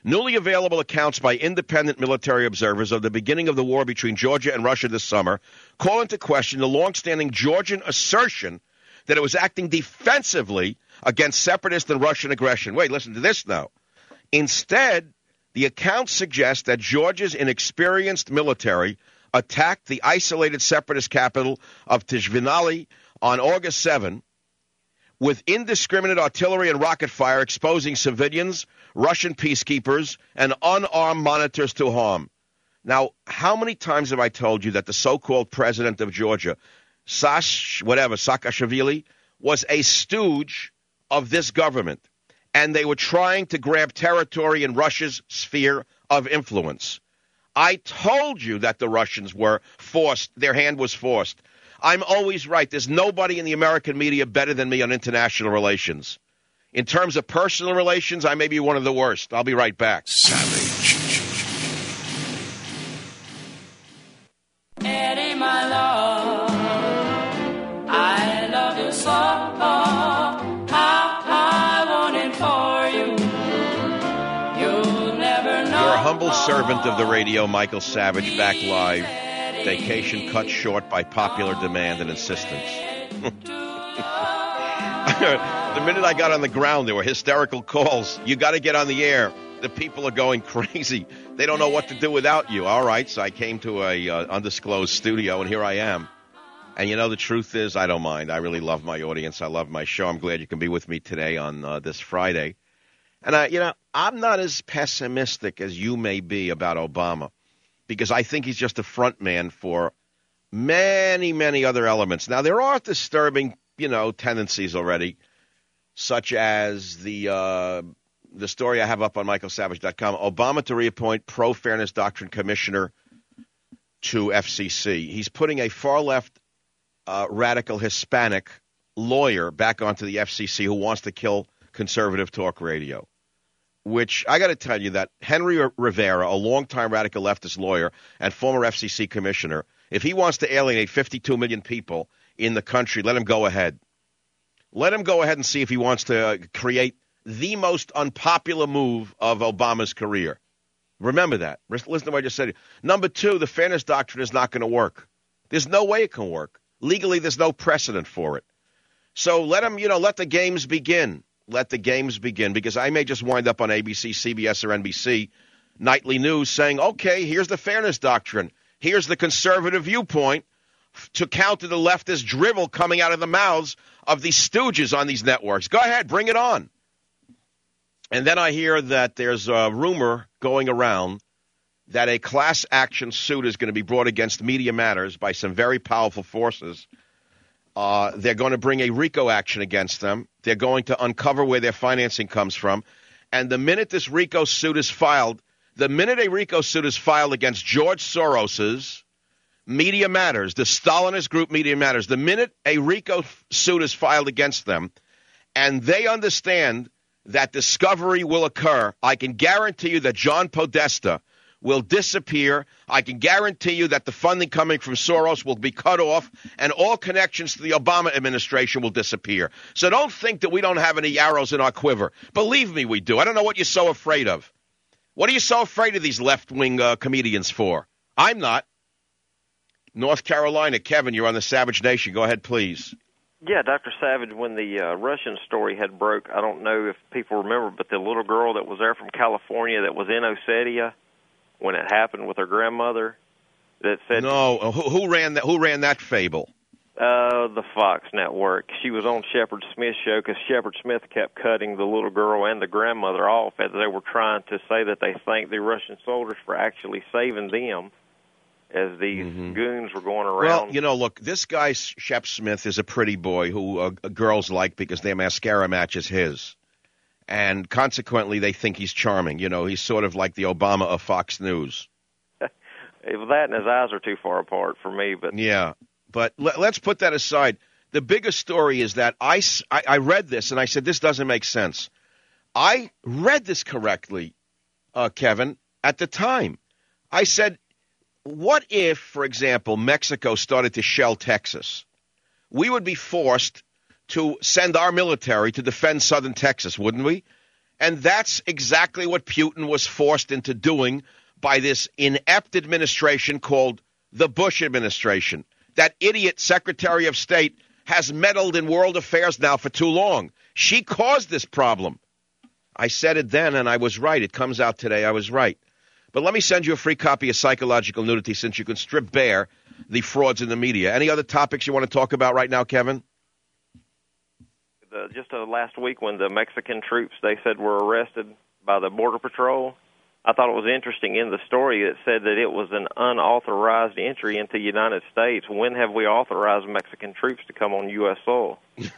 Newly available accounts by independent military observers of the beginning of the war between Georgia and Russia this summer call into question the longstanding Georgian assertion that it was acting defensively against separatist and Russian aggression. Wait, listen to this now. Instead, the accounts suggest that Georgia's inexperienced military attacked the isolated separatist capital of Tishvinali on August seventh with indiscriminate artillery and rocket fire exposing civilians, Russian peacekeepers, and unarmed monitors to harm. Now, how many times have I told you that the so-called president of Georgia, Sash, whatever, Saakashvili, was a stooge of this government, and they were trying to grab territory in Russia's sphere of influence. I told you that the Russians were forced, their hand was forced. I'm always right. There's nobody in the American media better than me on international relations. In terms of personal relations, I may be one of the worst. I'll be right back. Savage. Eddie, my love, I love you so. I want it for you. You'll never know. You're a humble servant of the radio, Michael Savage, back live. Vacation cut short by popular demand and insistence. The minute I got on the ground, there were hysterical calls. You got to get on the air. The people are going crazy. They don't know what to do without you. All right, so I came to a uh, undisclosed studio, and here I am. And, you know, the truth is I don't mind. I really love my audience. I love my show. I'm glad you can be with me today on uh, this Friday. And, uh, you know, I'm not as pessimistic as you may be about Obama, because I think he's just a front man for many, many other elements. Now, there are disturbing, you know, tendencies already, such as the uh, the story I have up on michael savage dot com, Obama to reappoint pro-fairness doctrine commissioner to F C C. He's putting a far-left uh, radical Hispanic lawyer back onto the F C C who wants to kill conservative talk radio. Which, I got to tell you that Henry Rivera, a longtime radical leftist lawyer and former F C C commissioner, if he wants to alienate fifty-two million people in the country, let him go ahead. Let him go ahead and see if he wants to uh, create the most unpopular move of Obama's career. Remember that. Listen to what I just said. Number two, the fairness doctrine is not going to work. There's no way it can work. Legally, there's no precedent for it. So let him, you know, let the games begin. Let the games begin, because I may just wind up on A B C, C B S, or N B C nightly news saying, okay, here's the fairness doctrine. Here's the conservative viewpoint to counter the leftist drivel coming out of the mouths of these stooges on these networks. Go ahead, bring it on. And then I hear that there's a rumor going around that a class action suit is going to be brought against Media Matters by some very powerful forces. Uh, they're going to bring a RICO action against them. They're going to uncover where their financing comes from. And the minute this RICO suit is filed, the minute a RICO suit is filed against George Soros's Media Matters, the Stalinist group Media Matters, the minute a RICO suit is filed against them, and they understand that discovery will occur, I can guarantee you that John Podesta will disappear. I can guarantee you that the funding coming from Soros will be cut off, and all connections to the Obama administration will disappear. So don't think that we don't have any arrows in our quiver. Believe me, we do. I don't know what you're so afraid of. What are you so afraid of these left-wing uh, comedians for? I'm not. North Carolina, Kevin, you're on the Savage Nation. Go ahead, please. Yeah, Doctor Savage, when the uh, Russian story had broke, I don't know if people remember, but the little girl that was there from California that was in Ossetia when it happened with her grandmother, that said no. Who, who ran that? Who ran that fable? Uh, the Fox Network. She was on Shepard Smith's show because Shepard Smith kept cutting the little girl and the grandmother off as they were trying to say that they thanked the Russian soldiers for actually saving them as these mm-hmm. goons were going around. Well, you know, look, this guy, Shep Smith, is a pretty boy who uh, girls like because their mascara matches his. And consequently, they think he's charming. You know, he's sort of like the Obama of Fox News. That and his eyes are too far apart for me. But yeah, but l- let's put that aside. The biggest story is that I, I, I read this, and I said, this doesn't make sense. I read this correctly, uh, Kevin, at the time. I said, what if, for example, Mexico started to shell Texas? We would be forced to send our military to defend southern Texas, wouldn't we? And that's exactly what Putin was forced into doing by this inept administration called the Bush administration. That idiot Secretary of State has meddled in world affairs now for too long. She caused this problem. I said it then, and I was right. It comes out today. I was right. But let me send you a free copy of Psychological Nudity since you can strip bare the frauds in the media. Any other topics you want to talk about right now, Kevin? The, just uh, last week when the Mexican troops, they said, were arrested by the Border Patrol, I thought it was interesting in the story it said that it was an unauthorized entry into the United States. When have we authorized Mexican troops to come on U S soil?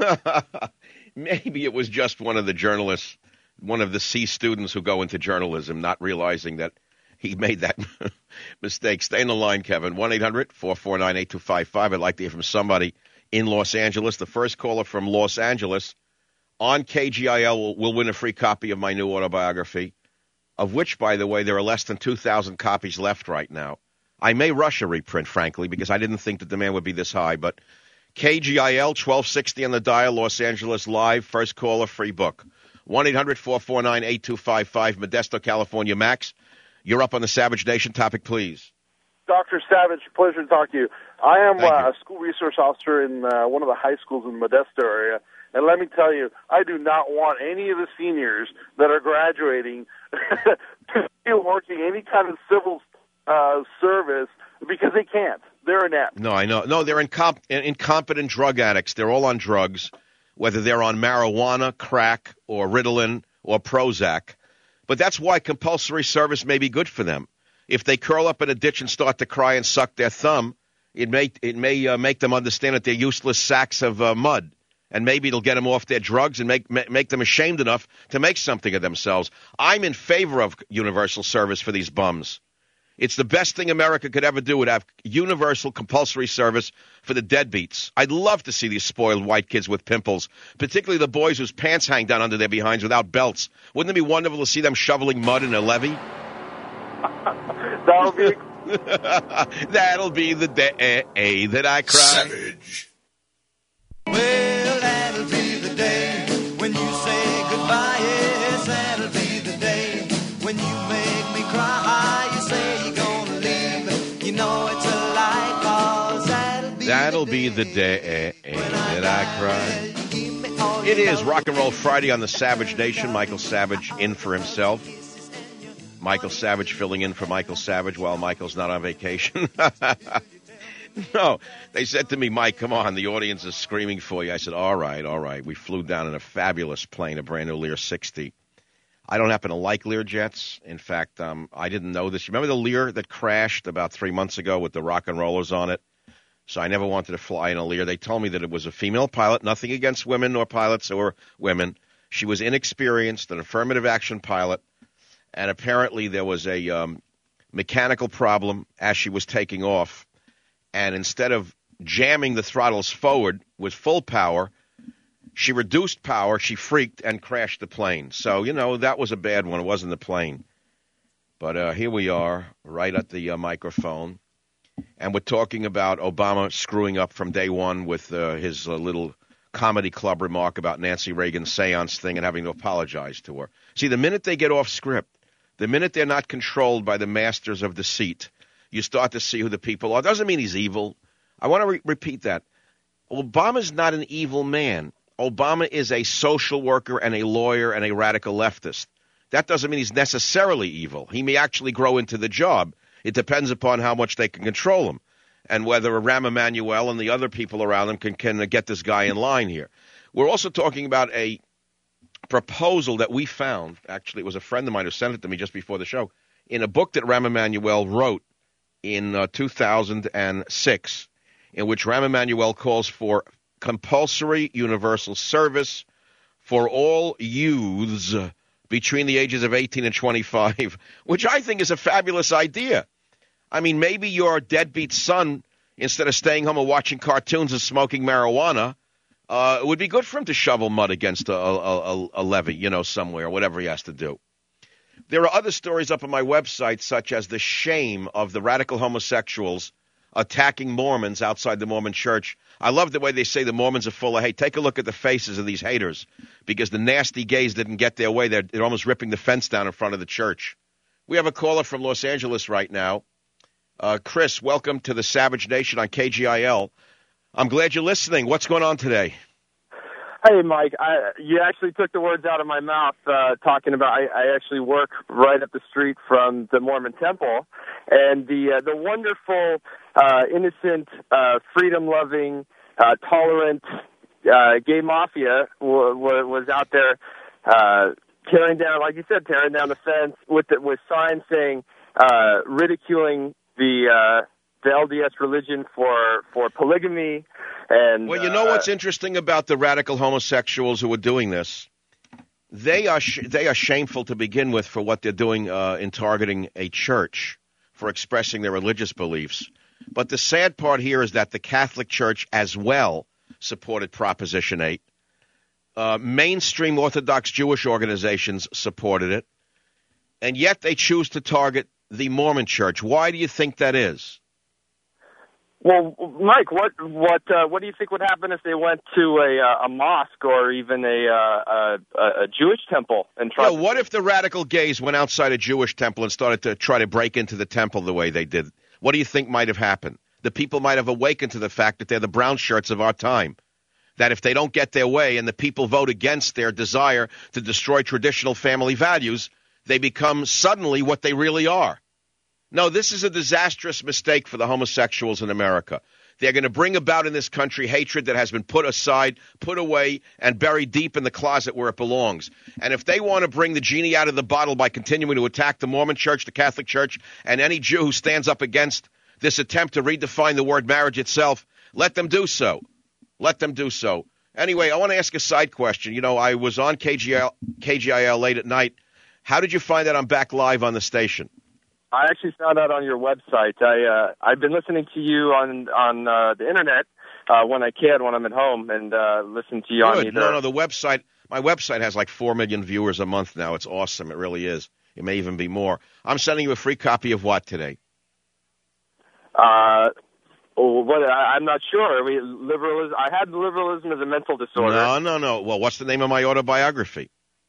Maybe it was just one of the journalists, one of the C students who go into journalism, not realizing that he made that mistake. Stay in the line, Kevin. one eight hundred four four nine eight two five five. I'd like to hear from somebody in Los Angeles. The first caller from Los Angeles on K G I L will, will win a free copy of my new autobiography, of which, by the way, there are less than two thousand copies left right now. I may rush a reprint, frankly, because I didn't think the demand would be this high. But K G I L, twelve sixty on the dial, Los Angeles Live, first caller, free book. one eight hundred four four nine eight two five five, Modesto, California. Max, you're up on the Savage Nation topic, please. Doctor Savage, pleasure to talk to you. I am uh, a school resource officer in uh, one of the high schools in the Modesto area, and let me tell you, I do not want any of the seniors that are graduating to be working any kind of civil uh, service because they can't. They're inept. No, I know. No, they're incomp- incompetent drug addicts. They're all on drugs, whether they're on marijuana, crack, or Ritalin, or Prozac. But that's why compulsory service may be good for them. If they curl up in a ditch and start to cry and suck their thumb, it may it may uh, make them understand that they're useless sacks of uh, mud, and maybe it'll get them off their drugs and make make them ashamed enough to make something of themselves. I'm in favor of universal service for these bums. It's the best thing America could ever do, would have universal compulsory service for the deadbeats. I'd love to see these spoiled white kids with pimples, particularly the boys whose pants hang down under their behinds without belts. Wouldn't it be wonderful to see them shoveling mud in a levee? That'll be That'll be the day that I cry. Savage. Well, that'll be the day when you say goodbye. Yes, that'll be the day when you make me cry. You say you're gonna leave. You know it's a lie, 'cause that'll be That'll be the day that I cry. It is Rock and Roll Friday on the Savage Nation. Michael Savage in for himself. Michael Savage filling in for Michael Savage while Michael's not on vacation. No, they said to me, Mike, come on, the audience is screaming for you. I said, all right, all right. We flew down in a fabulous plane, a brand new Lear sixty. I don't happen to like Lear jets. In fact, um, I didn't know this. Remember the Lear that crashed about three months ago with the rock and rollers on it? So I never wanted to fly in a Lear. They told me that it was a female pilot, nothing against women or pilots or women. She was inexperienced, an affirmative action pilot. And apparently there was a um, mechanical problem as she was taking off. And instead of jamming the throttles forward with full power, she reduced power, she freaked, and crashed the plane. So, you know, that was a bad one. It wasn't the plane. But uh, here we are, right at the uh, microphone. And we're talking about Obama screwing up from day one with uh, his uh, little comedy club remark about Nancy Reagan's seance thing and having to apologize to her. See, the minute they get off script, the minute they're not controlled by the masters of deceit, you start to see who the people are. Doesn't mean he's evil. I want to re- repeat that. Obama's not an evil man. Obama is a social worker and a lawyer and a radical leftist. That doesn't mean he's necessarily evil. He may actually grow into the job. It depends upon how much they can control him and whether Rahm Emanuel and the other people around him can, can get this guy in line here. We're also talking about a proposal that we found. Actually, it was a friend of mine who sent it to me just before the show, in a book that Rahm Emanuel wrote in uh, two thousand six, in which Rahm Emanuel calls for compulsory universal service for all youths between the ages of eighteen and twenty-five, which I think is a fabulous idea. I mean, maybe your deadbeat son, instead of staying home and watching cartoons and smoking marijuana, uh, it would be good for him to shovel mud against a, a, a, a levee, you know, somewhere, whatever he has to do. There are other stories up on my website, such as the shame of the radical homosexuals attacking Mormons outside the Mormon church. I love the way they say the Mormons are full of hate. Take a look at the faces of these haters, because the nasty gays didn't get their way. They're, they're almost ripping the fence down in front of the church. We have a caller from Los Angeles right now. Uh, Chris, welcome to the Savage Nation on K G I L. I'm glad you're listening. What's going on today? Hey, Mike, I, you actually took the words out of my mouth uh, talking about I, I actually work right up the street from the Mormon Temple, and the uh, the wonderful, uh, innocent, uh, freedom-loving, uh, tolerant uh, gay mafia w- w- was out there uh, tearing down, like you said, tearing down the fence with the, with signs saying, uh, ridiculing the uh, the L D S religion for, for polygamy. And, well, you know uh, what's interesting about the radical homosexuals who are doing this? They are sh- they are shameful to begin with for what they're doing uh, in targeting a church for expressing their religious beliefs. But the sad part here is that the Catholic Church as well supported Proposition eight. Uh, mainstream Orthodox Jewish organizations supported it, and yet they choose to target the Mormon Church. Why do you think that is? Well, Mike, what what uh, what do you think would happen if they went to a uh, a mosque or even a uh, a, a Jewish temple and tried? Yeah, what if the radical gays went outside a Jewish temple and started to try to break into the temple the way they did? What do you think might have happened? The people might have awakened to the fact that they're the brown shirts of our time. That if they don't get their way and the people vote against their desire to destroy traditional family values, they become suddenly what they really are. No, this is a disastrous mistake for the homosexuals in America. They're going to bring about in this country hatred that has been put aside, put away, and buried deep in the closet where it belongs. And if they want to bring the genie out of the bottle by continuing to attack the Mormon Church, the Catholic Church, and any Jew who stands up against this attempt to redefine the word marriage itself, let them do so. Let them do so. Anyway, I want to ask a side question. You know, I was on K G I L, K G I L late at night. How did you find out I'm back live on the station? I actually found out on your website. I uh, I've been listening to you on on uh, the internet uh, when I can, when I'm at home, and uh, listen to you Good. on either. No, no, the website. My website has like four million viewers a month now. It's awesome. It really is. It may even be more. I'm sending you a free copy of what today? Uh, well, what I, I'm not sure. I mean, liberalism. I had liberalism as a mental disorder. No, no, no. Well, what's the name of my autobiography?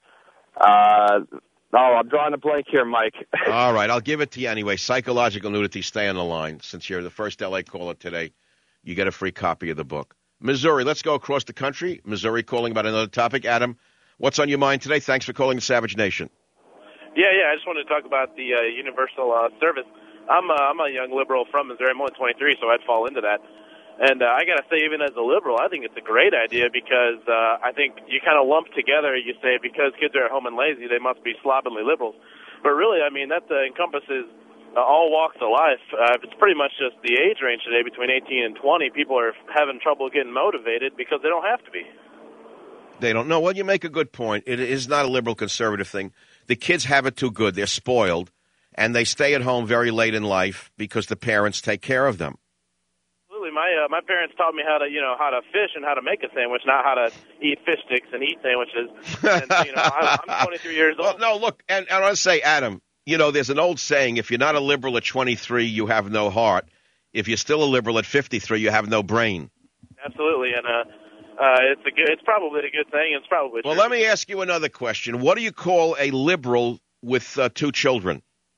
Uh. Oh, I'm drawing a blank here, Mike. All right, I'll give it to you anyway. Psychological Nudity, stay on the line. Since you're the first L A caller today, you get a free copy of the book. Missouri, let's go across the country. Missouri calling about another topic. Adam, what's on your mind today? Thanks for calling the Savage Nation. Yeah, yeah, I just wanted to talk about the uh, universal uh, service. I'm, uh, I'm a young liberal from Missouri. I'm only twenty-three, so I'd fall into that. And uh, I got to say, even as a liberal, I think it's a great idea because uh, I think you kind of lump together, you say, because kids are at home and lazy, they must be slovenly liberals. But really, I mean, that uh, encompasses uh, all walks of life. Uh, it's pretty much just the age range today between eighteen and twenty. People are having trouble getting motivated because they don't have to be. They don't know. Well, you make a good point. It is not a liberal conservative thing. The kids have it too good. They're spoiled, and they stay at home very late in life because the parents take care of them. My uh, my parents taught me how to you know how to fish and how to make a sandwich, not how to eat fish sticks and eat sandwiches. And, you know, I'm, I'm twenty-three years old. Well, no, look, and, and I want to say, Adam, you know, there's an old saying: if you're not a liberal at twenty-three, you have no heart. If you're still a liberal at fifty-three, you have no brain. Absolutely, and uh, uh, it's a good, it's probably a good thing. It's probably well. true. Let me ask you another question: what do you call a liberal with uh, two children?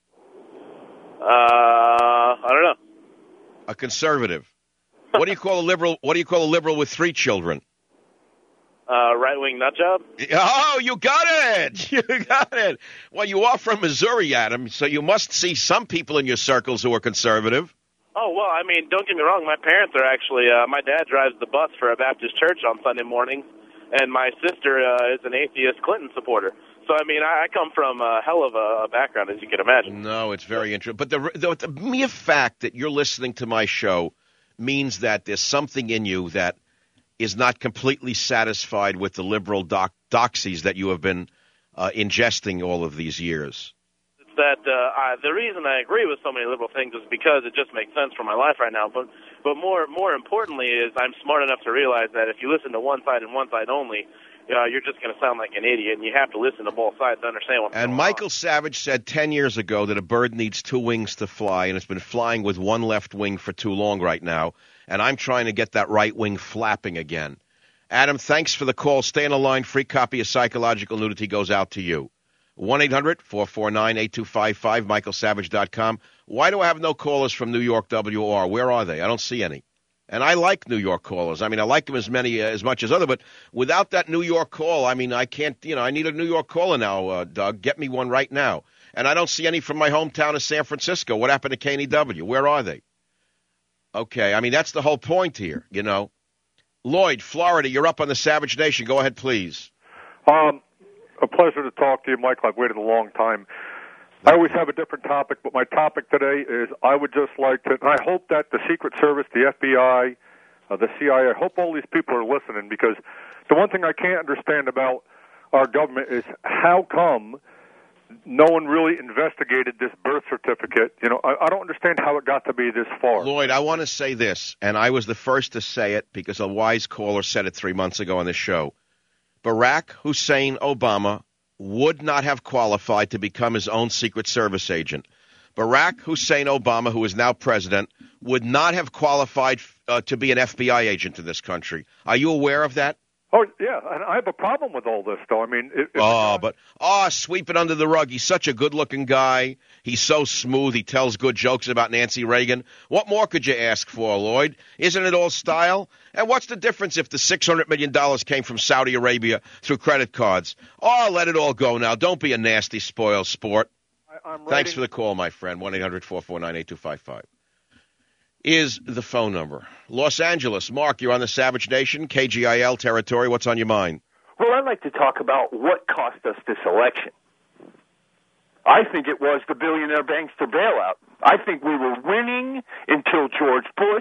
Uh, I don't know. A conservative. What do you call a liberal? What do you call a liberal with three children? Uh, right-wing nut job. Oh, you got it! You got it. Well, you are from Missouri, Adam, so you must see some people in your circles who are conservative. Oh well, I mean, don't get me wrong. My parents are actually. Uh, my dad drives the bus for a Baptist church on Sunday mornings, and my sister uh, is an atheist Clinton supporter. So, I mean, I, I come from a hell of a, a background, as you can imagine. No, it's very interesting. But the, the, the mere fact that you're listening to my show means that there's something in you that is not completely satisfied with the liberal doc, doxies that you have been uh, ingesting all of these years. It's that uh, I, the reason I agree with so many liberal things is because it just makes sense for my life right now. But But more more importantly is I'm smart enough to realize that if you listen to one side and one side only, uh, you're just going to sound like an idiot, and you have to listen to both sides to understand what's And going Michael Savage said ten years ago that a bird needs two wings to fly, and it's been flying with one left wing for too long right now, and I'm trying to get that right wing flapping again. Adam, thanks for the call. Stay on the line. Free copy of Psychological Nudity goes out to you. one eight hundred four four nine eight two five five, michael savage dot com. Why do I have no callers from New York W R? Where are they? I don't see any. And I like New York callers. I mean, I like them as many uh, as much as other, but without that New York call, I mean, I can't, you know, I need a New York caller now, uh, Doug. Get me one right now. And I don't see any from my hometown of San Francisco. What happened to K N E W? Where are they? Okay, I mean, that's the whole point here, you know. Lloyd, Florida, you're up on the Savage Nation. Go ahead, please. Um, a pleasure to talk to you, Michael. I've waited a long time. I always have a different topic, but my topic today is I would just like to, and I hope that the Secret Service, the F B I, uh, the C I A, I hope all these people are listening, because the one thing I can't understand about our government is how come no one really investigated this birth certificate. You know, I, I don't understand how it got to be this far. Lloyd, I want to say this, and I was the first to say it because a wise caller said it three months ago on this show. Barack Hussein Obama would not have qualified to become his own Secret Service agent. Barack Hussein Obama, who is now president, would not have qualified uh, to be an F B I agent in this country. Are you aware of that? Oh, yeah, and I have a problem with all this, though. I mean, it, oh, but oh, sweep it under the rug. He's such a good-looking guy. He's so smooth. He tells good jokes about Nancy Reagan. What more could you ask for, Lloyd? Isn't it all style? And what's the difference if the six hundred million dollars came from Saudi Arabia through credit cards? Oh, let it all go now. Don't be a nasty, spoiled sport. I, I'm Thanks writing... for the call, my friend. one eight hundred four four nine eight two five five is the phone number. Los Angeles, Mark, you're on the Savage Nation, K G I L territory. What's on your mind? Well, I'd like to talk about what cost us this election. I think it was the billionaire bankster bailout. I think we were winning until George Bush.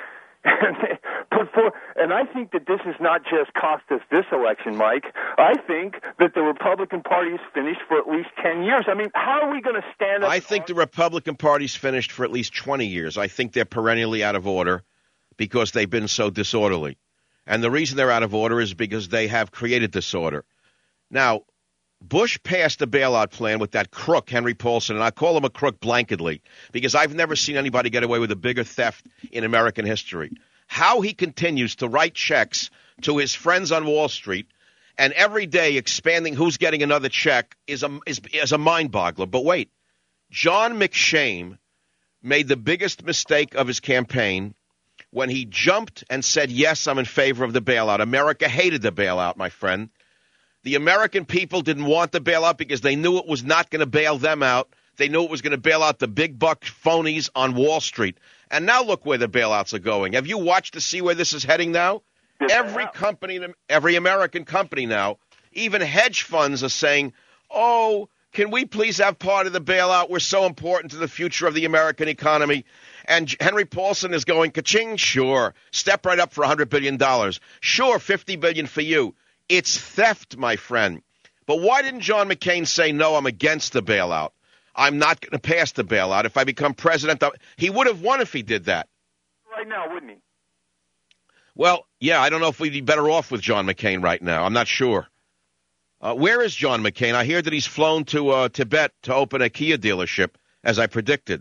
But for, and I think that this has not just cost us this election, Mike. I think that the Republican Party is finished for at least ten years. I mean, how are we going to stand up? I think the Republican Party's finished for at least twenty years. I think they're perennially out of order because they've been so disorderly. And the reason they're out of order is because they have created disorder. Now, Bush passed a bailout plan with that crook, Henry Paulson, and I call him a crook blanketly because I've never seen anybody get away with a bigger theft in American history. How he continues to write checks to his friends on Wall Street and every day expanding who's getting another check is a, is, is a mind-boggler. But wait, John McShane made the biggest mistake of his campaign when he jumped and said, yes, I'm in favor of the bailout. America hated the bailout, my friend. The American people didn't want the bailout because they knew it was not going to bail them out. They knew it was going to bail out the big buck phonies on Wall Street. And now look where the bailouts are going. Have you watched to see where this is heading now? Yes, every company, every American company now, even hedge funds are saying, oh, can we please have part of the bailout? We're so important to the future of the American economy. And Henry Paulson is going, ka-ching, sure. Step right up for one hundred billion dollars. Sure, fifty billion dollars for you. It's theft, my friend. But why didn't John McCain say, no, I'm against the bailout? I'm not going to pass the bailout. If I become president, he would have won if he did that. Right now, wouldn't he? Well, yeah, I don't know if we'd be better off with John McCain right now. I'm not sure. Uh, where is John McCain? I hear that he's flown to uh, Tibet to open a Kia dealership, as I predicted.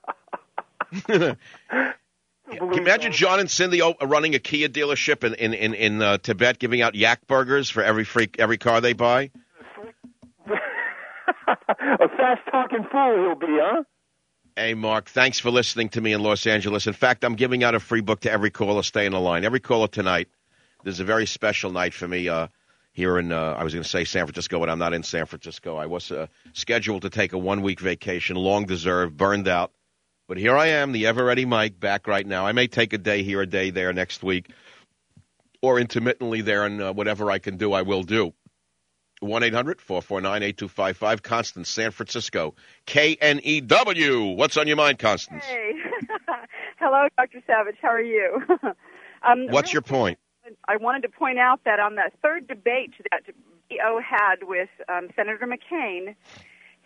Can you imagine John and Cindy running a Kia dealership in in in, in uh, Tibet, giving out yak burgers for every free, every car they buy? A fast-talking fool he'll be, huh? Hey, Mark, thanks for listening to me in Los Angeles. In fact, I'm giving out a free book to every caller. Stay in the line. Every caller tonight. This is a very special night for me uh, here in, uh, I was going to say San Francisco, but I'm not in San Francisco. I was uh, scheduled to take a one-week vacation, long-deserved, burned out. But here I am, the ever-ready Mike, back right now. I may take a day here, a day there next week, or intermittently there, and uh, whatever I can do, I will do. one eight hundred four four nine eight two five five, Constance, San Francisco, K N E W. What's on your mind, Constance? Hey. Hello, Doctor Savage. How are you? um, What's your point? I wanted to point out that on that third debate that B O had with um, Senator McCain,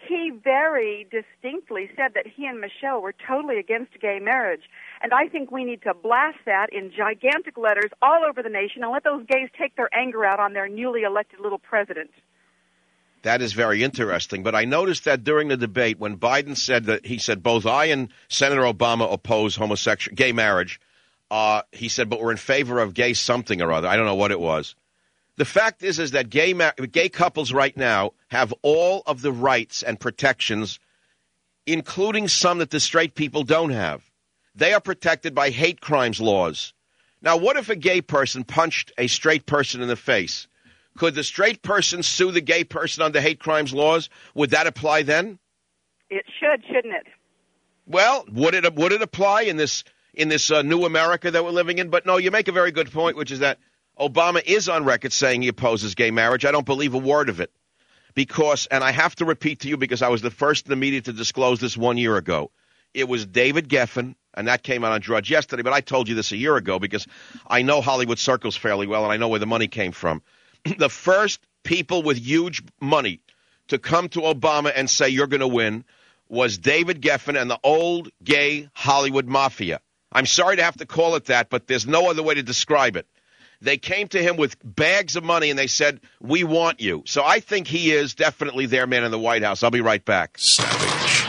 he very distinctly said that he and Michelle were totally against gay marriage. And I think we need to blast that in gigantic letters all over the nation and let those gays take their anger out on their newly elected little president. That is very interesting. But I noticed that during the debate, when Biden said that, he said both I and Senator Obama oppose homosexual gay marriage. Uh, he said, but we're in favor of gay something or other. I don't know what it was. The fact is, is that gay ma- gay couples right now have all of the rights and protections, including some that the straight people don't have. They are protected by hate crimes laws. Now, what if a gay person punched a straight person in the face? Could the straight person sue the gay person under hate crimes laws? Would that apply then? It should, shouldn't it? Well, would it would it apply in this in this uh, new America that we're living in? But no, you make a very good point, which is that Obama is on record saying he opposes gay marriage. I don't believe a word of it because, and I have to repeat to you because I was the first in the media to disclose this one year ago. It was David Geffen, and that came out on Drudge yesterday, but I told you this a year ago because I know Hollywood circles fairly well and I know where the money came from. The first people with huge money to come to Obama and say you're going to win was David Geffen and the old gay Hollywood mafia. I'm sorry to have to call it that, but there's no other way to describe it. They came to him with bags of money and they said, we want you. So I think he is definitely their man in the White House. I'll be right back. Savage.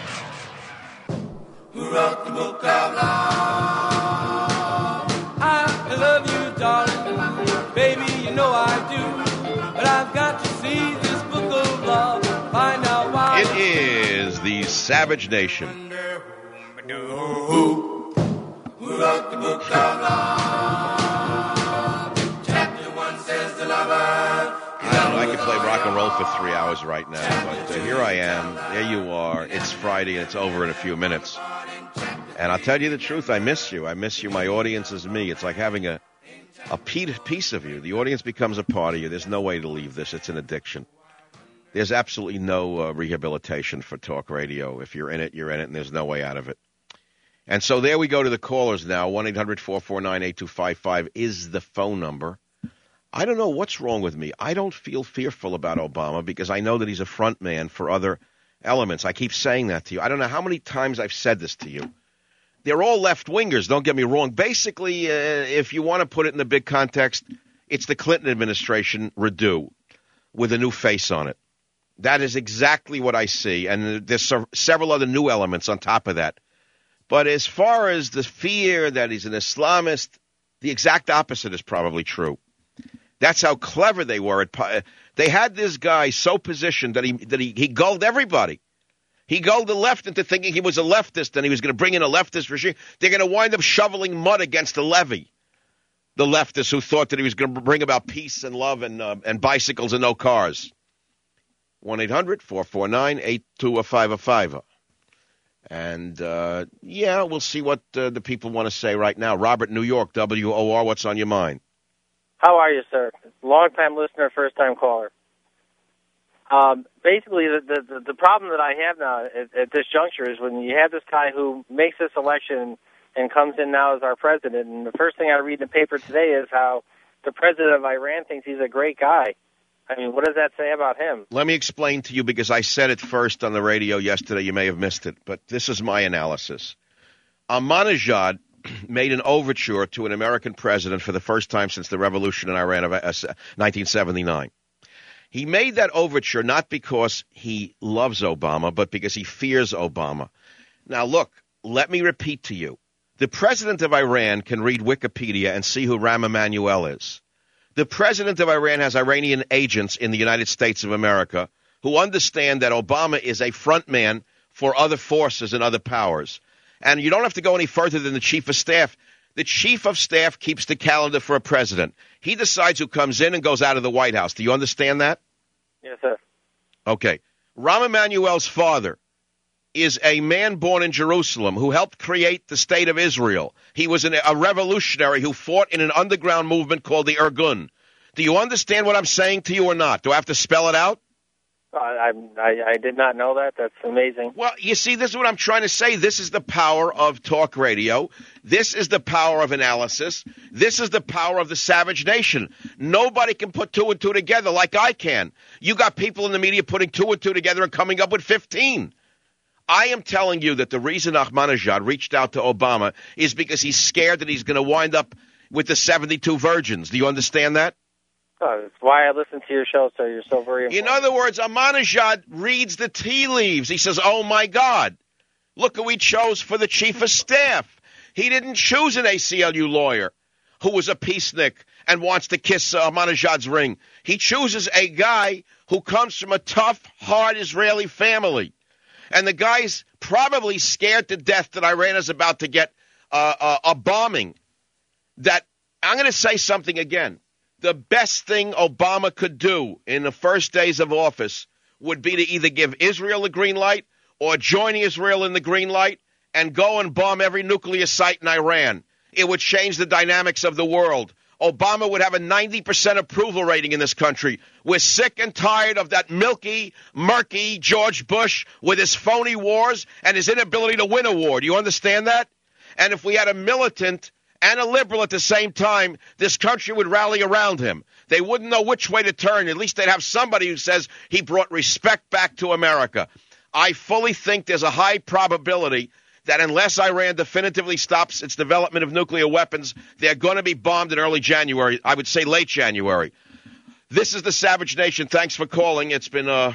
Who wrote the book of love? I love you, darling. Baby, you know I do. But I've got to see this book of love. Find out why. It is the Savage Nation. Who wrote the book of love? Chapter one says the lover. I don't know. I could play rock and roll for three hours right now, but uh, here I am. There you are. It's Friday, and it's over in a few minutes. And I'll tell you the truth. I miss you. I miss you. My audience is me. It's like having a, a piece of you. The audience becomes a part of you. There's no way to leave this. It's an addiction. There's absolutely no uh, rehabilitation for talk radio. If you're in it, you're in it, and there's no way out of it. And so there we go to the callers now. one eight hundred four four nine eight two five five is the phone number. I don't know what's wrong with me. I don't feel fearful about Obama because I know that he's a front man for other elements. I keep saying that to you. I don't know how many times I've said this to you. They're all left-wingers, don't get me wrong. Basically, uh, if you want to put it in the big context, it's the Clinton administration redo with a new face on it. That is exactly what I see, and there's several other new elements on top of that. But as far as the fear that he's an Islamist, the exact opposite is probably true. That's how clever they were. At, they had this guy so positioned that he that he, he gulled everybody. He gulled the left into thinking he was a leftist and he was going to bring in a leftist regime. They're going to wind up shoveling mud against the levee. The leftists who thought that he was going to bring about peace and love and uh, and bicycles and no cars. one eight hundred four four nine eight two five five. And, uh, yeah, we'll see what uh, the people want to say right now. Robert, New York, W O R, what's on your mind? How are you, sir? Long-time listener, first-time caller. Um, basically, the, the the problem that I have now at, at this juncture is when you have this guy who makes this election and comes in now as our president, and the first thing I read in the paper today is how the president of Iran thinks he's a great guy. I mean, what does that say about him? Let me explain to you, because I said it first on the radio yesterday. You may have missed it, but this is my analysis. Ahmadinejad made an overture to an American president for the first time since the revolution in Iran of nineteen seventy-nine. He made that overture not because he loves Obama, but because he fears Obama. Now, look, let me repeat to you. The president of Iran can read Wikipedia and see who Rahm Emanuel is. The president of Iran has Iranian agents in the United States of America who understand that Obama is a front man for other forces and other powers. And you don't have to go any further than the chief of staff. The chief of staff keeps the calendar for a president. He decides who comes in and goes out of the White House. Do you understand that? Yes, sir. Okay. Rahm Emanuel's father is a man born in Jerusalem who helped create the state of Israel. He was an, a revolutionary who fought in an underground movement called the Irgun. Do you understand what I'm saying to you or not? Do I have to spell it out? I, I I did not know that. That's amazing. Well, you see, this is what I'm trying to say. This is the power of talk radio. This is the power of analysis. This is the power of the Savage Nation. Nobody can put two and two together like I can. You got people in the media putting two and two together and coming up with fifteen. I am telling you that the reason Ahmadinejad reached out to Obama is because he's scared that he's going to wind up with the seventy-two virgins. Do you understand that? Oh, that's why I listen to your show, so you're so very important. In other words, Ahmadinejad reads the tea leaves. He says, oh, my God, look who he chose for the chief of staff. He didn't choose an A C L U lawyer who was a peacenik and wants to kiss uh, Ahmadinejad's ring. He chooses a guy who comes from a tough, hard Israeli family. And the guy's probably scared to death that Iran is about to get uh, uh, a bombing. That I'm going to say something again. The best thing Obama could do in the first days of office would be to either give Israel the green light or join Israel in the green light and go and bomb every nuclear site in Iran. It would change the dynamics of the world. Obama would have a ninety percent approval rating in this country. We're sick and tired of that milky, murky George Bush with his phony wars and his inability to win a war. Do you understand that? And if we had a militant and a liberal at the same time, this country would rally around him. They wouldn't know which way to turn. At least they'd have somebody who says he brought respect back to America. I fully think there's a high probability that unless Iran definitively stops its development of nuclear weapons, they're going to be bombed in early January. I would say late January. This is the Savage Nation. Thanks for calling. It's been uh,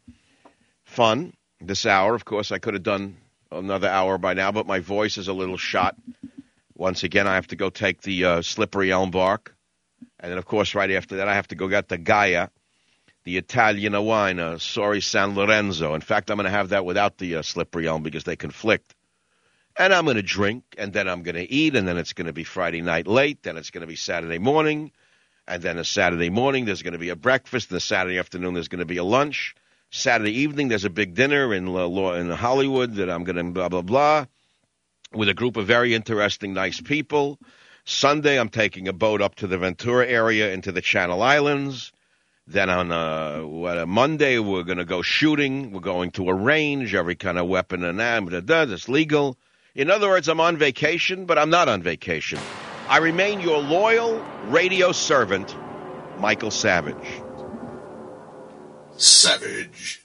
fun this hour. Of course, I could have done another hour by now, but my voice is a little shot. Once again, I have to go take the uh, slippery elm bark. And then, of course, right after that, I have to go get the Gaia, the Italian wine, uh, Sorry San Lorenzo. In fact, I'm going to have that without the uh, slippery elm because they conflict. And I'm going to drink, and then I'm going to eat, and then it's going to be Friday night late, then it's going to be Saturday morning, and then a Saturday morning there's going to be a breakfast, and the Saturday afternoon there's going to be a lunch. Saturday evening there's a big dinner in, uh, in Hollywood that I'm going to blah, blah, blah, with a group of very interesting, nice people. Sunday, I'm taking a boat up to the Ventura area into the Channel Islands. Then on uh, what, a Monday, we're going to go shooting. We're going to a range, every kind of weapon and that. That's legal. In other words, I'm on vacation, but I'm not on vacation. I remain your loyal radio servant, Michael Savage. Savage.